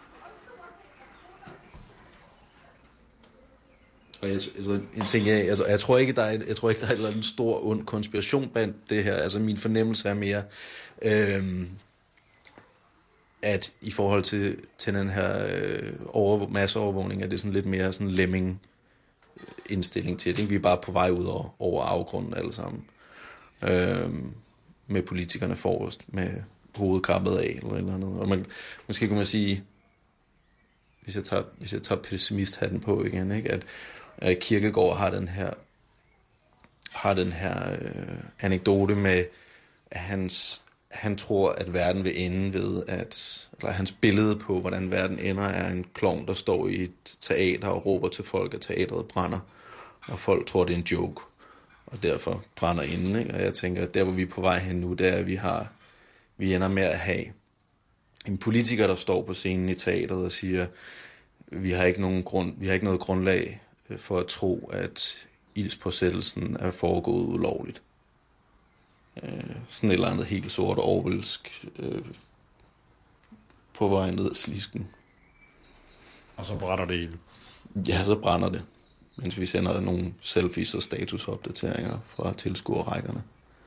Og jeg tror ikke, der er et eller andet stor ond konspiration blandt det her. Altså min fornemmelse er mere, at i forhold til den her masseovervågning, er det sådan lidt mere sådan lemming indstilling til det. Ikke? Vi er bare på vej ud over afgrunden alle sammen. Med politikerne forrest, med hovedet kappet af eller andet. Og måske kunne man sige, hvis jeg tager pessimisthatten på igen, ikke, at Kierkegaard har den her anekdote med, at han tror, at verden vil ende ved, eller hans billede på, hvordan verden ender, er en klovn, der står i et teater og råber til folk, at teateret brænder, og folk tror, det er en joke, og derfor brænder inden. Ikke? Og jeg tænker, at der, hvor vi er på vej hen nu, det er, at vi ender med at have en politiker, der står på scenen i teateret og siger, vi har ikke noget grundlag for at tro, at ildspåsættelsen er foregået ulovligt. Sådan et eller andet helt sort og orwellsk på vej ned ad slisken. Og så brænder det hele. Ja, så brænder det, mens vi sender nogle selfies og statusopdateringer fra tilskuerrækkerne.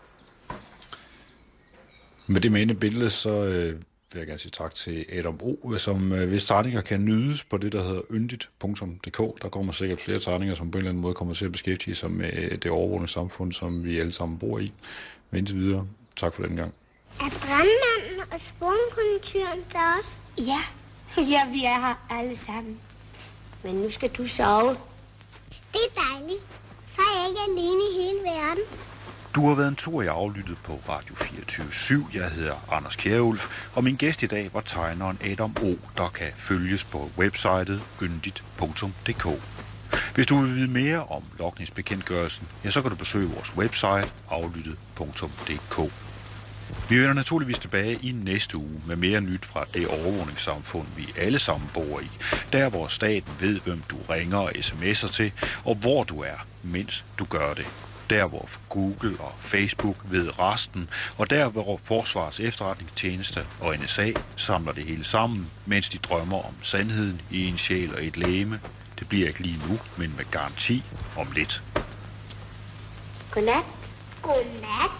Med det med billede, så vil jeg gerne sige tak til Adam O., som hvis tegninger kan nydes på det, der hedder yndigt.dk. Der kommer sikkert flere tegninger, som på en eller anden måde kommer til at beskæftige sig med det overvågende samfund, som vi alle sammen bor i. Men indtil videre, tak for den gang. Er brandmanden og spornkonduktøren der også? Ja, vi er her alle sammen. Men nu skal du sove. Det er dejligt. Så er jeg ikke alene i hele verden. Du har været en tur i Aflyttet på Radio 24/7. Jeg hedder Anders Kjærulf, og min gæst i dag var tegneren Adam O., der kan følges på websitet yndigt.dk. Hvis du vil vide mere om logningsbekendtgørelsen, så kan du besøge vores website aflyttet.dk. Vi vender naturligvis tilbage i næste uge med mere nyt fra det overvågningssamfund, vi alle sammen bor i. Der, hvor staten ved, hvem du ringer og sms'er til, og hvor du er, mens du gør det. Der, hvor Google og Facebook ved resten, og der, hvor Forsvarets Efterretningstjeneste og NSA samler det hele sammen, mens de drømmer om sandheden i en sjæl og et legeme. Det bliver ikke lige nu, men med garanti om lidt. Godnat. Godnat.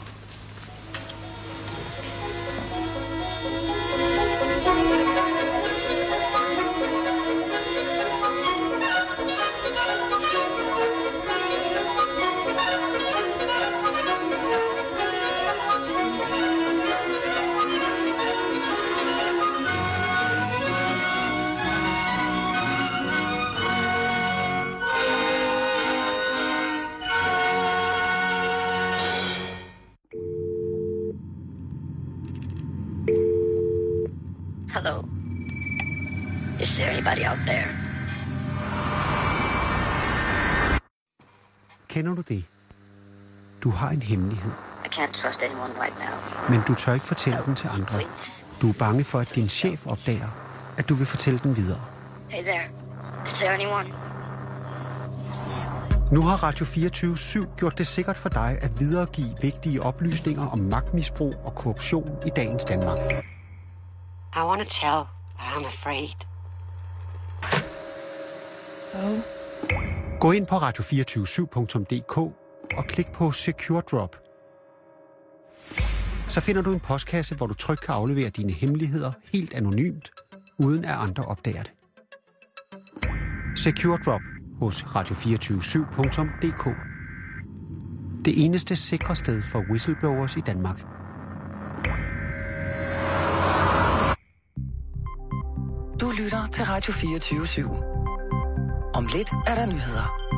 Hello. Is there anybody out there? Kender du det? Du har en hemmelighed. I can't trust anyone right now. Men du tør ikke fortælle den til andre. Du er bange for, at din chef opdager, at du vil fortælle den videre. Hey there. Is there anyone? Nu har Radio 24/7 gjort det sikkert for dig at videregive vigtige oplysninger om magtmisbrug og korruption i dagens Danmark. I want to tell, but I'm afraid. Oh. Gå ind på radio247.dk og klik på Secure Drop. Så finder du en postkasse, hvor du trygt kan aflevere dine hemmeligheder helt anonymt, uden at andre opdager det. Secure Drop hos radio247.dk. Det eneste sikre sted for whistleblowers i Danmark. Du lytter til Radio 24/7. Om lidt er der nyheder.